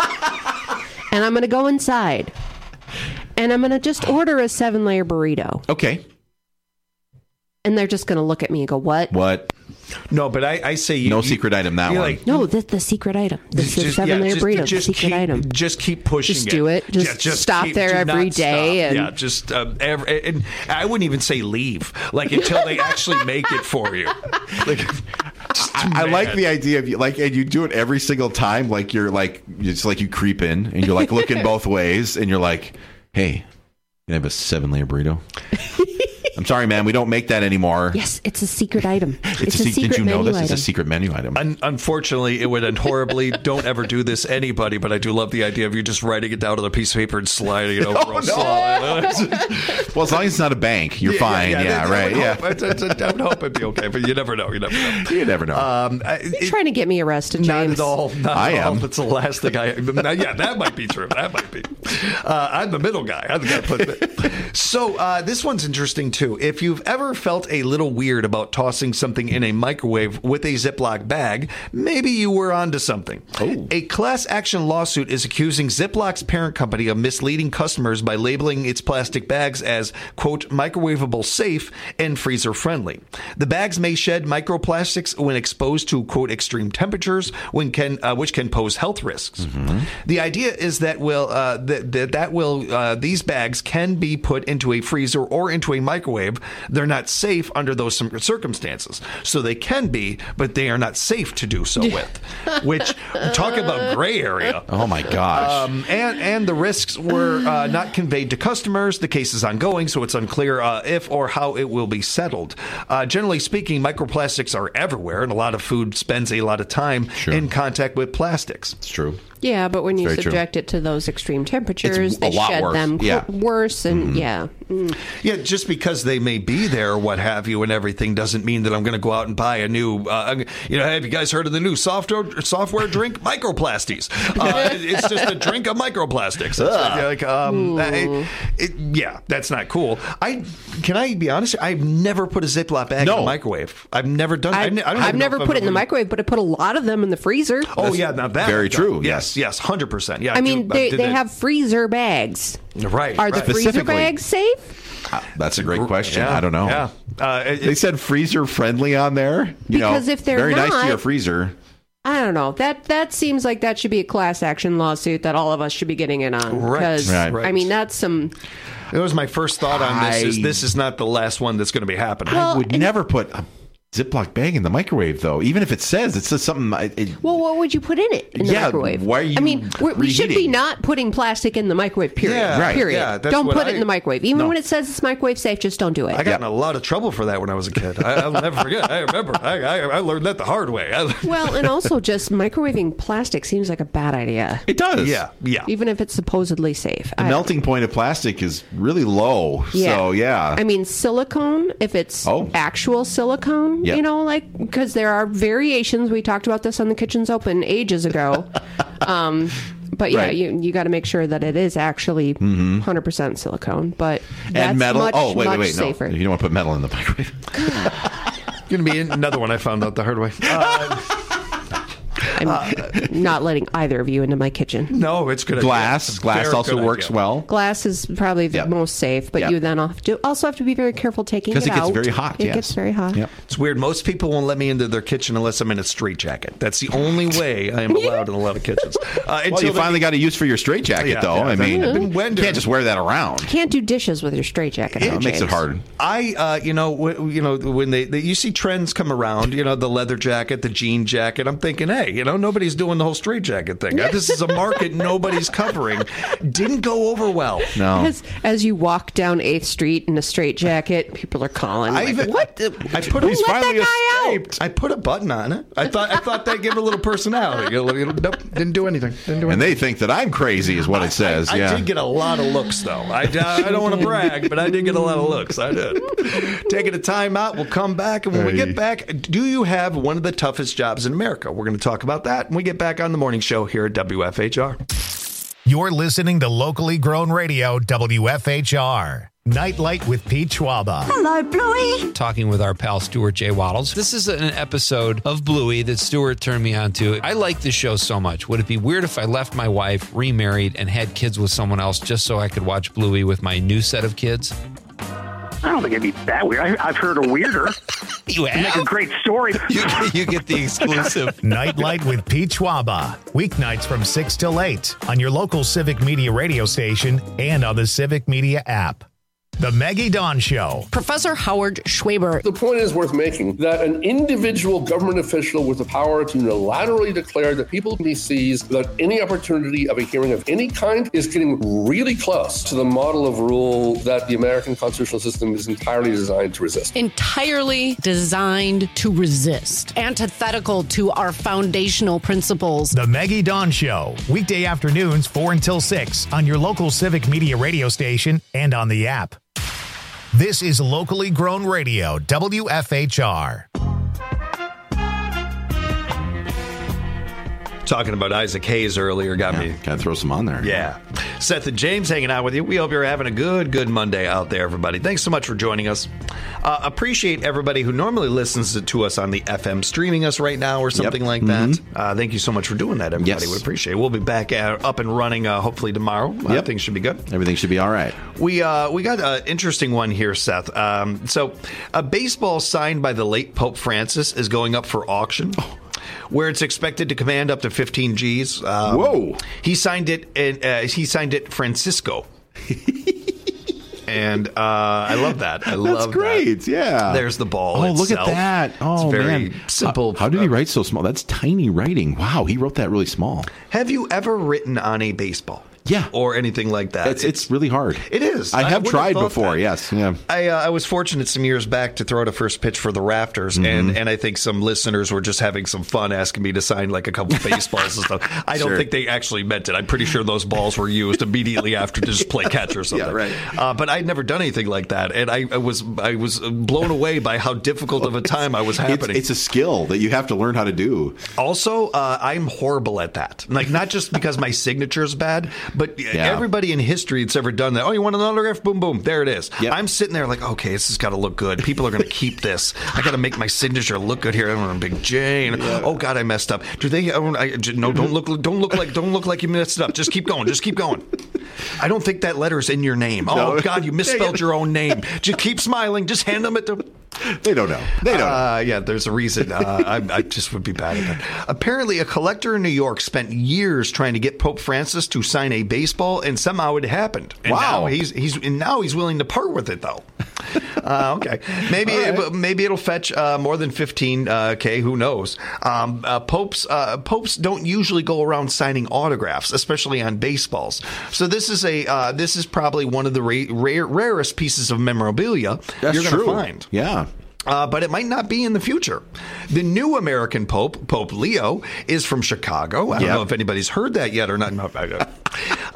And I'm going to go inside. And I'm going to just order a seven layer burrito. Okay. And they're just going to look at me and go, what? What? No, but I, I say you, No you- secret item, that you're one. like, No, that's the secret item. This is Just- seven yeah, layer just- burrito, the just secret keep- item. Just keep pushing Just do it. Just stop there do every not day stop. and- yeah, just um, every, and I wouldn't even say leave, like until they actually make it for you. Like, just, I, I like man. the idea of you, like, and you do it every single time. Like you're like, it's like you creep in and you're like looking both ways and you're like, hey, can I have a seven layer burrito? I'm sorry, man, we don't make that anymore. Yes, it's a secret item. It's, It's, a, a, se- secret did you know menu this? item. It's a secret menu item. Un- unfortunately, it would end horribly. Don't ever do this, anybody. But I do love the idea of you just writing it down on a piece of paper and sliding it over. Oh, real no. slowly. Well, as long as it's not a bank, you're fine. Yeah, I- I right. would Yeah, hope- I, I- I would hope it'd be okay, but you never know. You never know. you never know. Um, I- You're it- trying to get me arrested, Not James. at all. Not I at all. am. That's the last thing I. Yeah, that might be true. That might be. Uh, I'm the middle guy. I'm the guy put it. So uh, this one's interesting too. If you've ever felt a little weird about tossing something in a microwave with a Ziploc bag, maybe you were onto something. Oh. A class action lawsuit is accusing Ziploc's parent company of misleading customers by labeling its plastic bags as, quote, microwavable safe and freezer friendly. The bags may shed microplastics when exposed to, quote, extreme temperatures, when can uh, which can pose health risks. Mm-hmm. The idea is that will uh, that, that that will uh, these bags can be put into a freezer or into a microwave. They're not safe under those cir- circumstances, so they can be, but they are not safe to do so with. Which, talk about gray area. Oh my gosh. Um, and and the risks were uh, not conveyed to customers. The case is ongoing, so it's unclear uh, if or how it will be settled. Uh, generally speaking, microplastics are everywhere, and a lot of food spends a lot of time Sure. in contact with plastics. It's true. Yeah, but when you Very true. subject it to those extreme temperatures, It's a they lot shed worse. them Yeah. qu- worse, and Mm-hmm. yeah. Mm. Yeah, just because they may be there or what have you and everything doesn't mean that I'm going to go out and buy a new, uh, you know, have you guys heard of the new software software drink? Microplastics. Uh, it's just a drink of microplastics. That's right. Like, um, I- it, yeah, that's not cool. I Can I be honest? I've never put a Ziploc bag in No. the microwave. I've never done I've, I, I don't I've even know never if I've put it in the ever- microwave, but I put a lot of them in the freezer. Oh, yeah, now that very I've done. true, Yes, yes, one hundred percent. Yeah, I mean, do- they, did they that. have freezer bags. Right. Are the right. freezer Specifically. bags safe? Uh, That's a great question. Yeah, I don't know. Yeah. Uh, it- They said freezer friendly on there. You Because know, if they're very nice to not- your freezer. I don't know. That that seems like that should be a class action lawsuit that all of us should be getting in on. Right. Because, Right. I mean, that's some. It was my first thought on this. Is I- this is not the last one that's going to be happening? Well, I would and- never put a Ziploc bag in the microwave, though. Even if it says it says something. I- It, Well, what would you put in it in the Yeah, microwave? why are you I mean, we're, we should be reheating? not putting plastic in the microwave. Period. Yeah, right. Period. Yeah, that's don't what put I- it in the microwave, even No. when it says it's microwave safe. Just don't do it. I got in a lot of trouble for that when I was a kid. I, I'll never forget. I remember. I, I, I learned that the hard way. I, Well, and also just microwaving plastic seems like a bad idea, it does. yeah, yeah. even if it's supposedly safe. The I- melting point of plastic is really low. So, yeah. I mean, silicone, if it's Oh. actual silicone, Yeah. you know, like, because there are variations. We talked about this on the Kitchen's Open ages ago. um, But yeah, Right. you you got to make sure that it is actually Mhm. one hundred percent silicone. But that's And metal. much, oh, wait, much wait, wait. safer. No. You don't want to put metal in the microwave. Going to be another one I found out the hard way. Uh, I'm not letting either of you into my kitchen. No, it's good. Glass. idea. Glass Very also good works idea. well. Glass is probably the Yep. most safe, but Yep. you then have to also have to be very careful taking it, Because it gets out. very hot, It yes. gets very hot. Yep. It's weird. Most people won't let me into their kitchen unless I'm in a straitjacket. That's the only way I am allowed in a lot of kitchens. Uh, Well, until you they- finally got a use for your straitjacket, Yeah, though. yeah, I mean, I've been you wondering. can't just wear that around. Can't do dishes with your straitjacket. It on, makes it James. hard. I, uh, you know, w- you know, when they, they, you see trends come around, you know, the leather jacket, the jean jacket. I'm thinking, hey, you know, nobody's doing the whole straitjacket thing. This is a market nobody's covering. Didn't go over well. No. As, as you walk down eighth Street in a straitjacket, people are calling. I like, even- what? The, I put who he's let finally that guy escaped. I put a button on it. I thought I thought that'd give it a little personality. You know, Nope, didn't do anything. Didn't do anything. And they think that I'm crazy, is what it says. I, I yeah. did get a lot of looks, though. I, I don't want to brag, but I did get a lot of looks. I did. Taking a time out, we'll come back. And when we Hey. get back, do you have one of the toughest jobs in America? We're going to talk about that when we get back on the morning show here at W F H R. You're listening to locally grown radio, W F H R. Nightlight with Pete Schwaba. Hello, Bluey. Talking with our pal Stuart J. Waddles. This is an episode of Bluey that Stuart turned me on to. I like this show so much. Would it be weird if I left my wife, remarried, and had kids with someone else just so I could watch Bluey with my new set of kids? I don't think it'd be that weird. I, I've heard a weirder. You It'd make have? a great story. You, you get the exclusive. Nightlight with Pete Schwaba. Weeknights from six till eight on your local Civic Media radio station and on the Civic Media app. The Maggie Dawn Show. Professor Howard Schwaber. The point is worth making that an individual government official with the power to unilaterally declare that people he sees without any opportunity of a hearing of any kind is getting really close to the model of rule that the American constitutional system is entirely designed to resist. Entirely designed to resist. Antithetical to our foundational principles. The Maggie Dawn Show. Weekday afternoons, four until six on your local Civic Media radio station and on the app. This is locally grown radio, W F H R. Talking about Isaac Hayes earlier got me. Gotta throw some on there. Yeah. Seth and James hanging out with you. We hope you're having a good, good Monday out there, everybody. Thanks so much for joining us. Uh, appreciate everybody who normally listens to us on the F M, streaming us right now or something Yep. like Mm-hmm. that. Uh, thank you so much for doing that, everybody. Yes. We appreciate it. We'll be back uh, up and running uh, hopefully tomorrow. Uh, Yep. Things should be good. Everything should be all right. We uh, we got an interesting one here, Seth. Um, so, a baseball signed by the late Pope Francis is going up for auction. Where it's expected to command up to fifteen G's. Um, Whoa! He signed it. In, uh, he signed it, Francisco. And uh, I love that. I love That's great. that. Yeah. There's the ball. Oh, look at itself. that. Oh, it's very man. simple. How, how did he write so small? That's tiny writing. Wow, he wrote that really small. Have you ever written on a baseball? Yeah. Or anything like that? It's, it's really hard. It is. I have wouldn't tried thought before, that. yes. Yeah. I uh, I was fortunate some years back to throw out a first pitch for the Rafters, Mm-hmm. and, and I think some listeners were just having some fun asking me to sign like a couple baseballs and stuff. I don't Sure. think they actually meant it. I'm pretty sure those balls were used immediately after to just play catch or something. Yeah, right. Uh, but I'd never done anything like that, and I, I was I was blown away by how difficult of a time I was It's, happening. it's a skill that you have to learn how to do. Also, uh, I'm horrible at that. Like, not just because my signature is bad, but everybody in history that's ever done that. Oh, you want an autograph? Boom, boom. There it is. Yep. I'm sitting there like, okay, this has got to look good. People are going to keep this. I got to make my signature look good here. I don't want a big J. And, oh God, I messed up. Do they? I, don't- I, no, don't look. Don't look like. Don't look like you messed it up. Just keep going. Just keep going. I don't think that letter's in your name. Oh No. God, you misspelled your own name. Just keep smiling. Just hand them it to. They don't know. They don't know. Uh, yeah, there's a reason. Uh, I, I just would be bad at that. Apparently, a collector in New York spent years trying to get Pope Francis to sign a baseball, and somehow it happened. And Wow. Now he's he's and now he's willing to part with it, though. Uh, okay, maybe right. it, maybe it'll fetch uh, more than fifteen uh, k. Who knows? Um, uh, popes uh, popes don't usually go around signing autographs, especially on baseballs. So this is a uh, this is probably one of the ra- rare, rarest pieces of memorabilia That's you're going to true. find. Yeah. Uh, but it might not be in the future. The new American Pope, Pope Leo, is from Chicago. I don't Yep. know if anybody's heard that yet or not. No, I don't.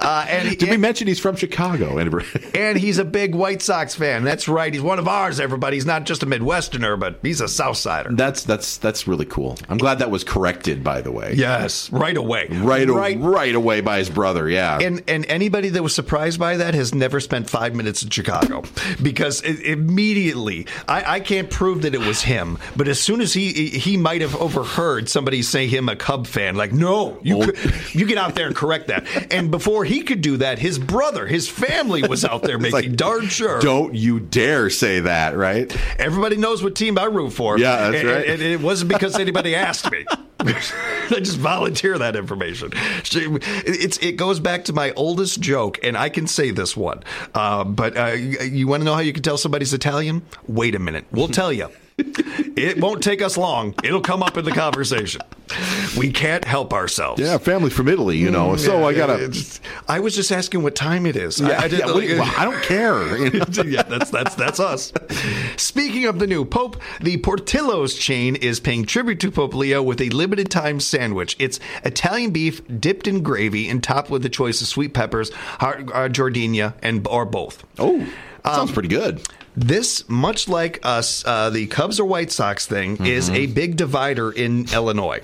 Uh, and Did and, we mention he's from Chicago? And he's a big White Sox fan. That's right. He's one of ours, everybody. He's not just a Midwesterner, but he's a Southsider. That's that's that's really cool. I'm glad that was corrected, by the way. Yes, right away. Right, right, right away by his brother, yeah. And and anybody that was surprised by that has never spent five minutes in Chicago. Because it, immediately, I, I can't prove that it was him, but as soon as he he might have overheard somebody say him a Cub fan, like, no, you, could, you get out there and correct that. And before he could do that, his brother, his family was out there making like, darn sure. Don't you dare say that, right? Everybody knows what team I root for. Yeah, that's and, right. And it wasn't because anybody asked me. I just volunteer that information. It's it goes back to my oldest joke, and I can say this one. Uh, but uh, you want to know how you can tell somebody's Italian? Wait a minute. We'll tell you. It won't take us long. It'll come up in the conversation. We can't help ourselves. Yeah, family from Italy, you know. Mm, so yeah, I gotta. I was just asking what time it is. Yeah, I, I, yeah, like, well, I don't care. Yeah, that's that's that's us. Speaking of the new Pope, the Portillo's chain is paying tribute to Pope Leo with a limited time sandwich. It's Italian beef dipped in gravy and topped with a choice of sweet peppers, uh, Giardina, and or both. Oh, that sounds um, pretty good. This, much like us, uh, the Cubs or White Sox thing, mm-hmm. is a big divider in Illinois.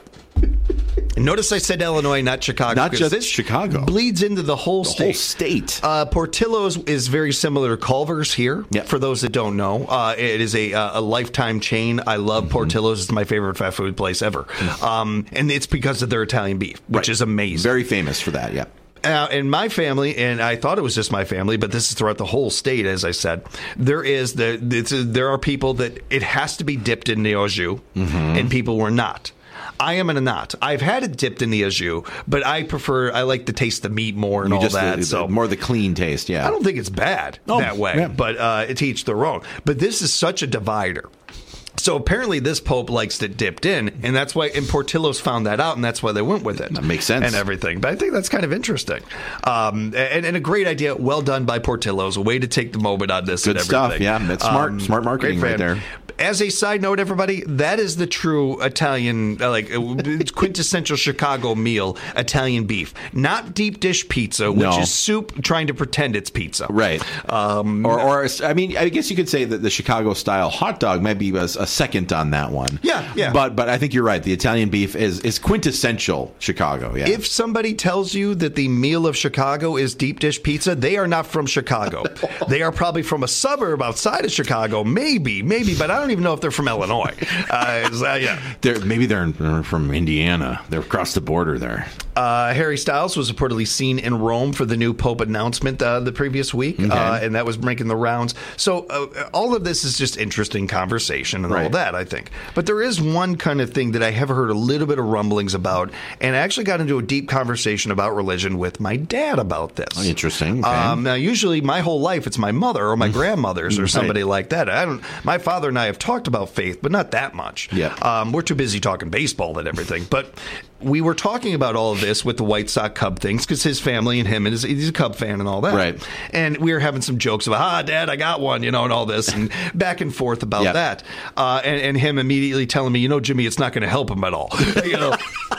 Notice I said Illinois, not Chicago. Not just this Chicago. Bleeds into the whole the state. Whole state. Uh, Portillo's is very similar to Culver's here. Yep. For those that don't know, uh, it is a, a lifetime chain. I love mm-hmm. Portillo's. It's my favorite fast food place ever, mm-hmm. um, and it's because of their Italian beef, which right. is amazing. Very famous for that. Yeah. Uh, in my family, and I thought it was just my family, but this is throughout the whole state, as I said, there is the it's, there are people that it has to be dipped in the au jus, mm-hmm. and people were not. I am in a not. I've had it dipped in the au jus, but I prefer, I like to taste the meat more and you all just, that. The, so more the clean taste, yeah. I don't think it's bad oh, that way, yeah. but uh, to each their own. But this is such a divider. So apparently this Pope likes it dipped in, and that's why, and Portillo's found that out, and that's why they went with it. That makes sense. And everything. But I think that's kind of interesting. Um, and, and a great idea. Well done by Portillo's. A way to take the moment on this Good and everything. stuff, yeah. That's smart, um, smart marketing right there. As a side note, everybody, that is the true Italian, uh, like quintessential Chicago meal, Italian beef. Not deep dish pizza, which no. is soup trying to pretend it's pizza. Right. Um, or, or, I mean, I guess you could say that the Chicago-style hot dog might be a, a second on that one. Yeah, yeah. But but I think you're right. The Italian beef is, is quintessential Chicago, yeah. If somebody tells you that the meal of Chicago is deep dish pizza, they are not from Chicago. They are probably from a suburb outside of Chicago. Maybe, maybe, but I don't even know if they're from Illinois. Uh, uh, yeah, they're, maybe they're, in, they're from Indiana. They're across the border there. Uh, Harry Styles was reportedly seen in Rome for the new Pope announcement uh, the previous week, okay. uh, and that was making the rounds. So uh, all of this is just interesting conversation and right. all that, I think. But there is one kind of thing that I have heard a little bit of rumblings about, and I actually got into a deep conversation about religion with my dad about this. Oh, interesting. Okay. Um, now, usually my whole life, it's my mother or my grandmother's or right. somebody like that. I don't. My father and I have talked about faith, but not that much. Yeah. Um, we're too busy talking baseball and everything. But we were talking about all of this with the White Sox Cub things because his family and him, and his, he's a Cub fan and all that. Right. And we were having some jokes about, ah, Dad, I got one, you know, and all this, and back and forth about yep. that. Uh, and, and him immediately telling me, you know, Jimmy, it's not going to help him at all. You know.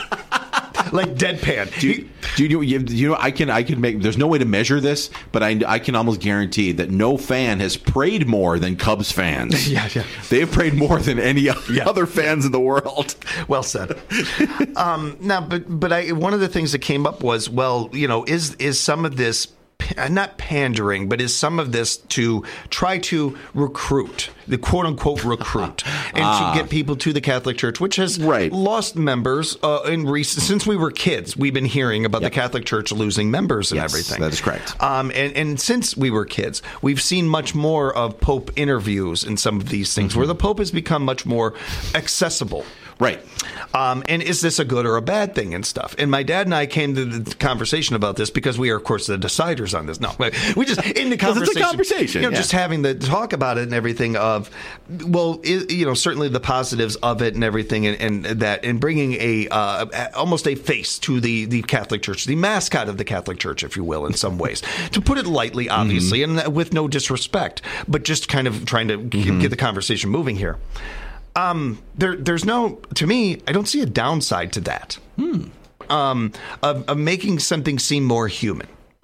Like deadpan. Do you, do you, you know? I can. I can make. There's no way to measure this, but I, I can almost guarantee that no fan has prayed more than Cubs fans. yeah, yeah. They've prayed more than any yeah. other fans in the world. Well said. um, now, but but I, one of the things that came up was, well, you know, is is some of this. Not pandering, but is some of this to try to recruit, the quote-unquote recruit, and ah. to get people to the Catholic Church, which has right. lost members uh, in recent, since we were kids. We've been hearing about yep. the Catholic Church losing members and yes, everything. That is correct. Um, and, and since we were kids, we've seen much more of Pope interviews and some of these things, mm-hmm. where the Pope has become much more accessible. Right. Um, and is this a good or a bad thing and stuff? And my dad and I came to the conversation about this because we are, of course, the deciders on this. No, we just, in the conversation, it's a conversation. You know, yeah. just having the talk about it and everything of, well, it, you know, certainly the positives of it and everything and, and that, and bringing a, uh, almost a face to the, the Catholic Church, the mascot of the Catholic Church, if you will, in some ways. To put it lightly, obviously, mm-hmm. and with no disrespect, but just kind of trying to mm-hmm. get the conversation moving here. Um, there, there's no, to me, I don't see a downside to that. Hmm. Um, of, of making something seem more human.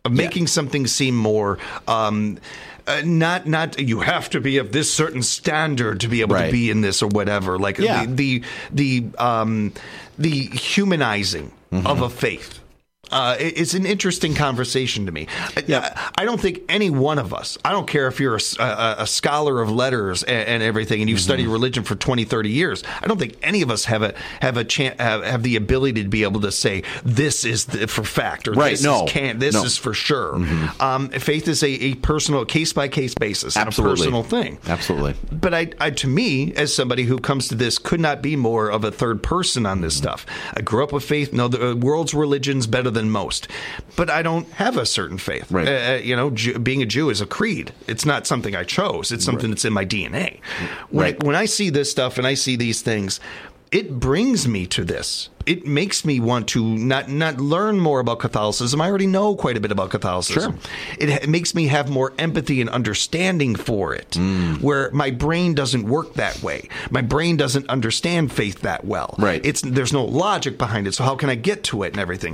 of making yeah. something seem more. Um, Uh, not, not you have to be of this certain standard to be able right. to be in this or whatever. Like yeah. the the the, um, the humanizing mm-hmm. of a faith. Uh, it, it's an interesting conversation to me. Yeah. I, I don't think any one of us, I don't care if you're a, a, a scholar of letters and, and everything, and you've mm-hmm. studied religion for twenty, thirty years. I don't think any of us have a have a chance have, have the ability to be able to say this is the, for fact or right. this no. is can this no. is for sure. Mm-hmm. Um, faith is a, a personal case by case basis, Absolutely. a personal thing. Absolutely. But I, I, to me, as somebody who comes to this, could not be more of a third person on this mm-hmm. stuff. I grew up with faith. No, the world's religion's better than most. But I don't have a certain faith. Right. Uh, you know, Jew, being a Jew is a creed. It's not something I chose. It's something right. that's in my D N A. When, right. I, when I see this stuff and I see these things, it brings me to this. It makes me want to not not learn more about Catholicism. I already know quite a bit about Catholicism. Sure. It, it makes me have more empathy and understanding for it, mm. where my brain doesn't work that way. My brain doesn't understand faith that well. Right. It's there's no logic behind it. So how can I get to it and everything?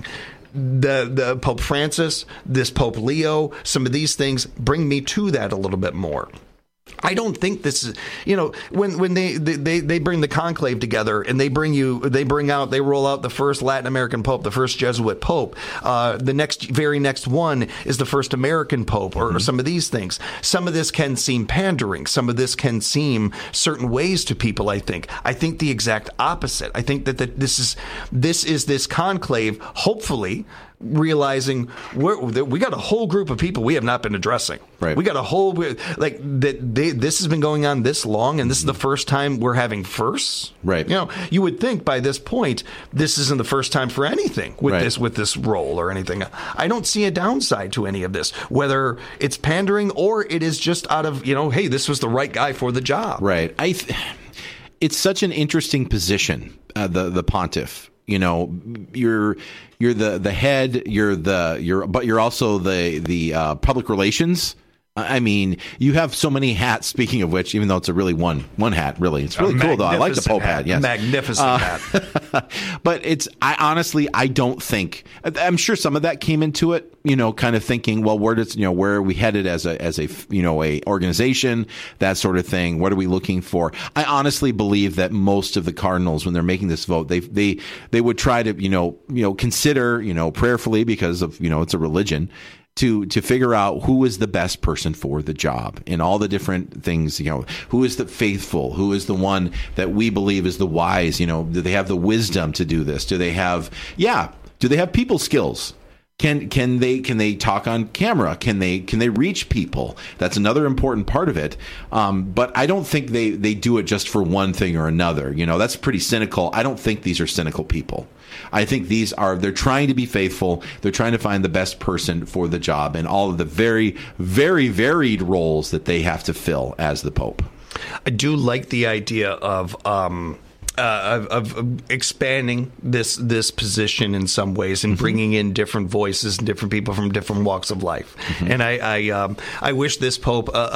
The the Pope Francis, this Pope Leo, some of these things bring me to that a little bit more. I don't think this is, you know, when when they, they, they bring the conclave together and they bring you, they bring out, they roll out the first Latin American Pope, the first Jesuit Pope. Uh, the next, very next one is the first American Pope, or, mm-hmm. or some of these things. Some of this can seem pandering. Some of this can seem certain ways to people. I think. I think the exact opposite. I think that, that this is this is this conclave, hopefully, realizing we're, we got a whole group of people we have not been addressing. Right. We got a whole like that. They, this has been going on this long, and this mm-hmm. is the first time we're having firsts. Right. You know, you would think by this point this isn't the first time for anything with right. this with this role or anything. I don't see a downside to any of this, whether it's pandering or it is just out of, you know, hey, this was the right guy for the job. Right. I. Th- it's such an interesting position, uh, the the pontiff. You know, you're you're the, the head, you're the you're but you're also the the uh, public relations. I mean, you have so many hats. Speaking of which, even though it's a really one one hat, really, it's really a cool though. I like the Pope hat. hat yes, magnificent uh, hat. But it's I honestly I don't think I'm sure some of that came into it. You know, kind of thinking, well, where does you know where are we headed as a as a you know a organization, that sort of thing. What are we looking for? I honestly believe that most of the cardinals, when they're making this vote, they they they would try to you know you know consider you know prayerfully, because of you know it's a religion. To, to figure out who is the best person for the job in all the different things, you know, who is the faithful, who is the one that we believe is the wise, you know, do they have the wisdom to do this? Do they have, yeah, do they have people skills? Can can they can they talk on camera? Can they can they reach people? That's another important part of it. Um, but I don't think they, they do it just for one thing or another. You know, that's pretty cynical. I don't think these are cynical people. I think these are, they're trying to be faithful. They're trying to find the best person for the job and all of the very, very varied roles that they have to fill as the Pope. I do like the idea of, um, Uh, of, of expanding this this position in some ways and mm-hmm. bringing in different voices and different people from different walks of life. Mm-hmm. And I I, um, I wish this Pope uh,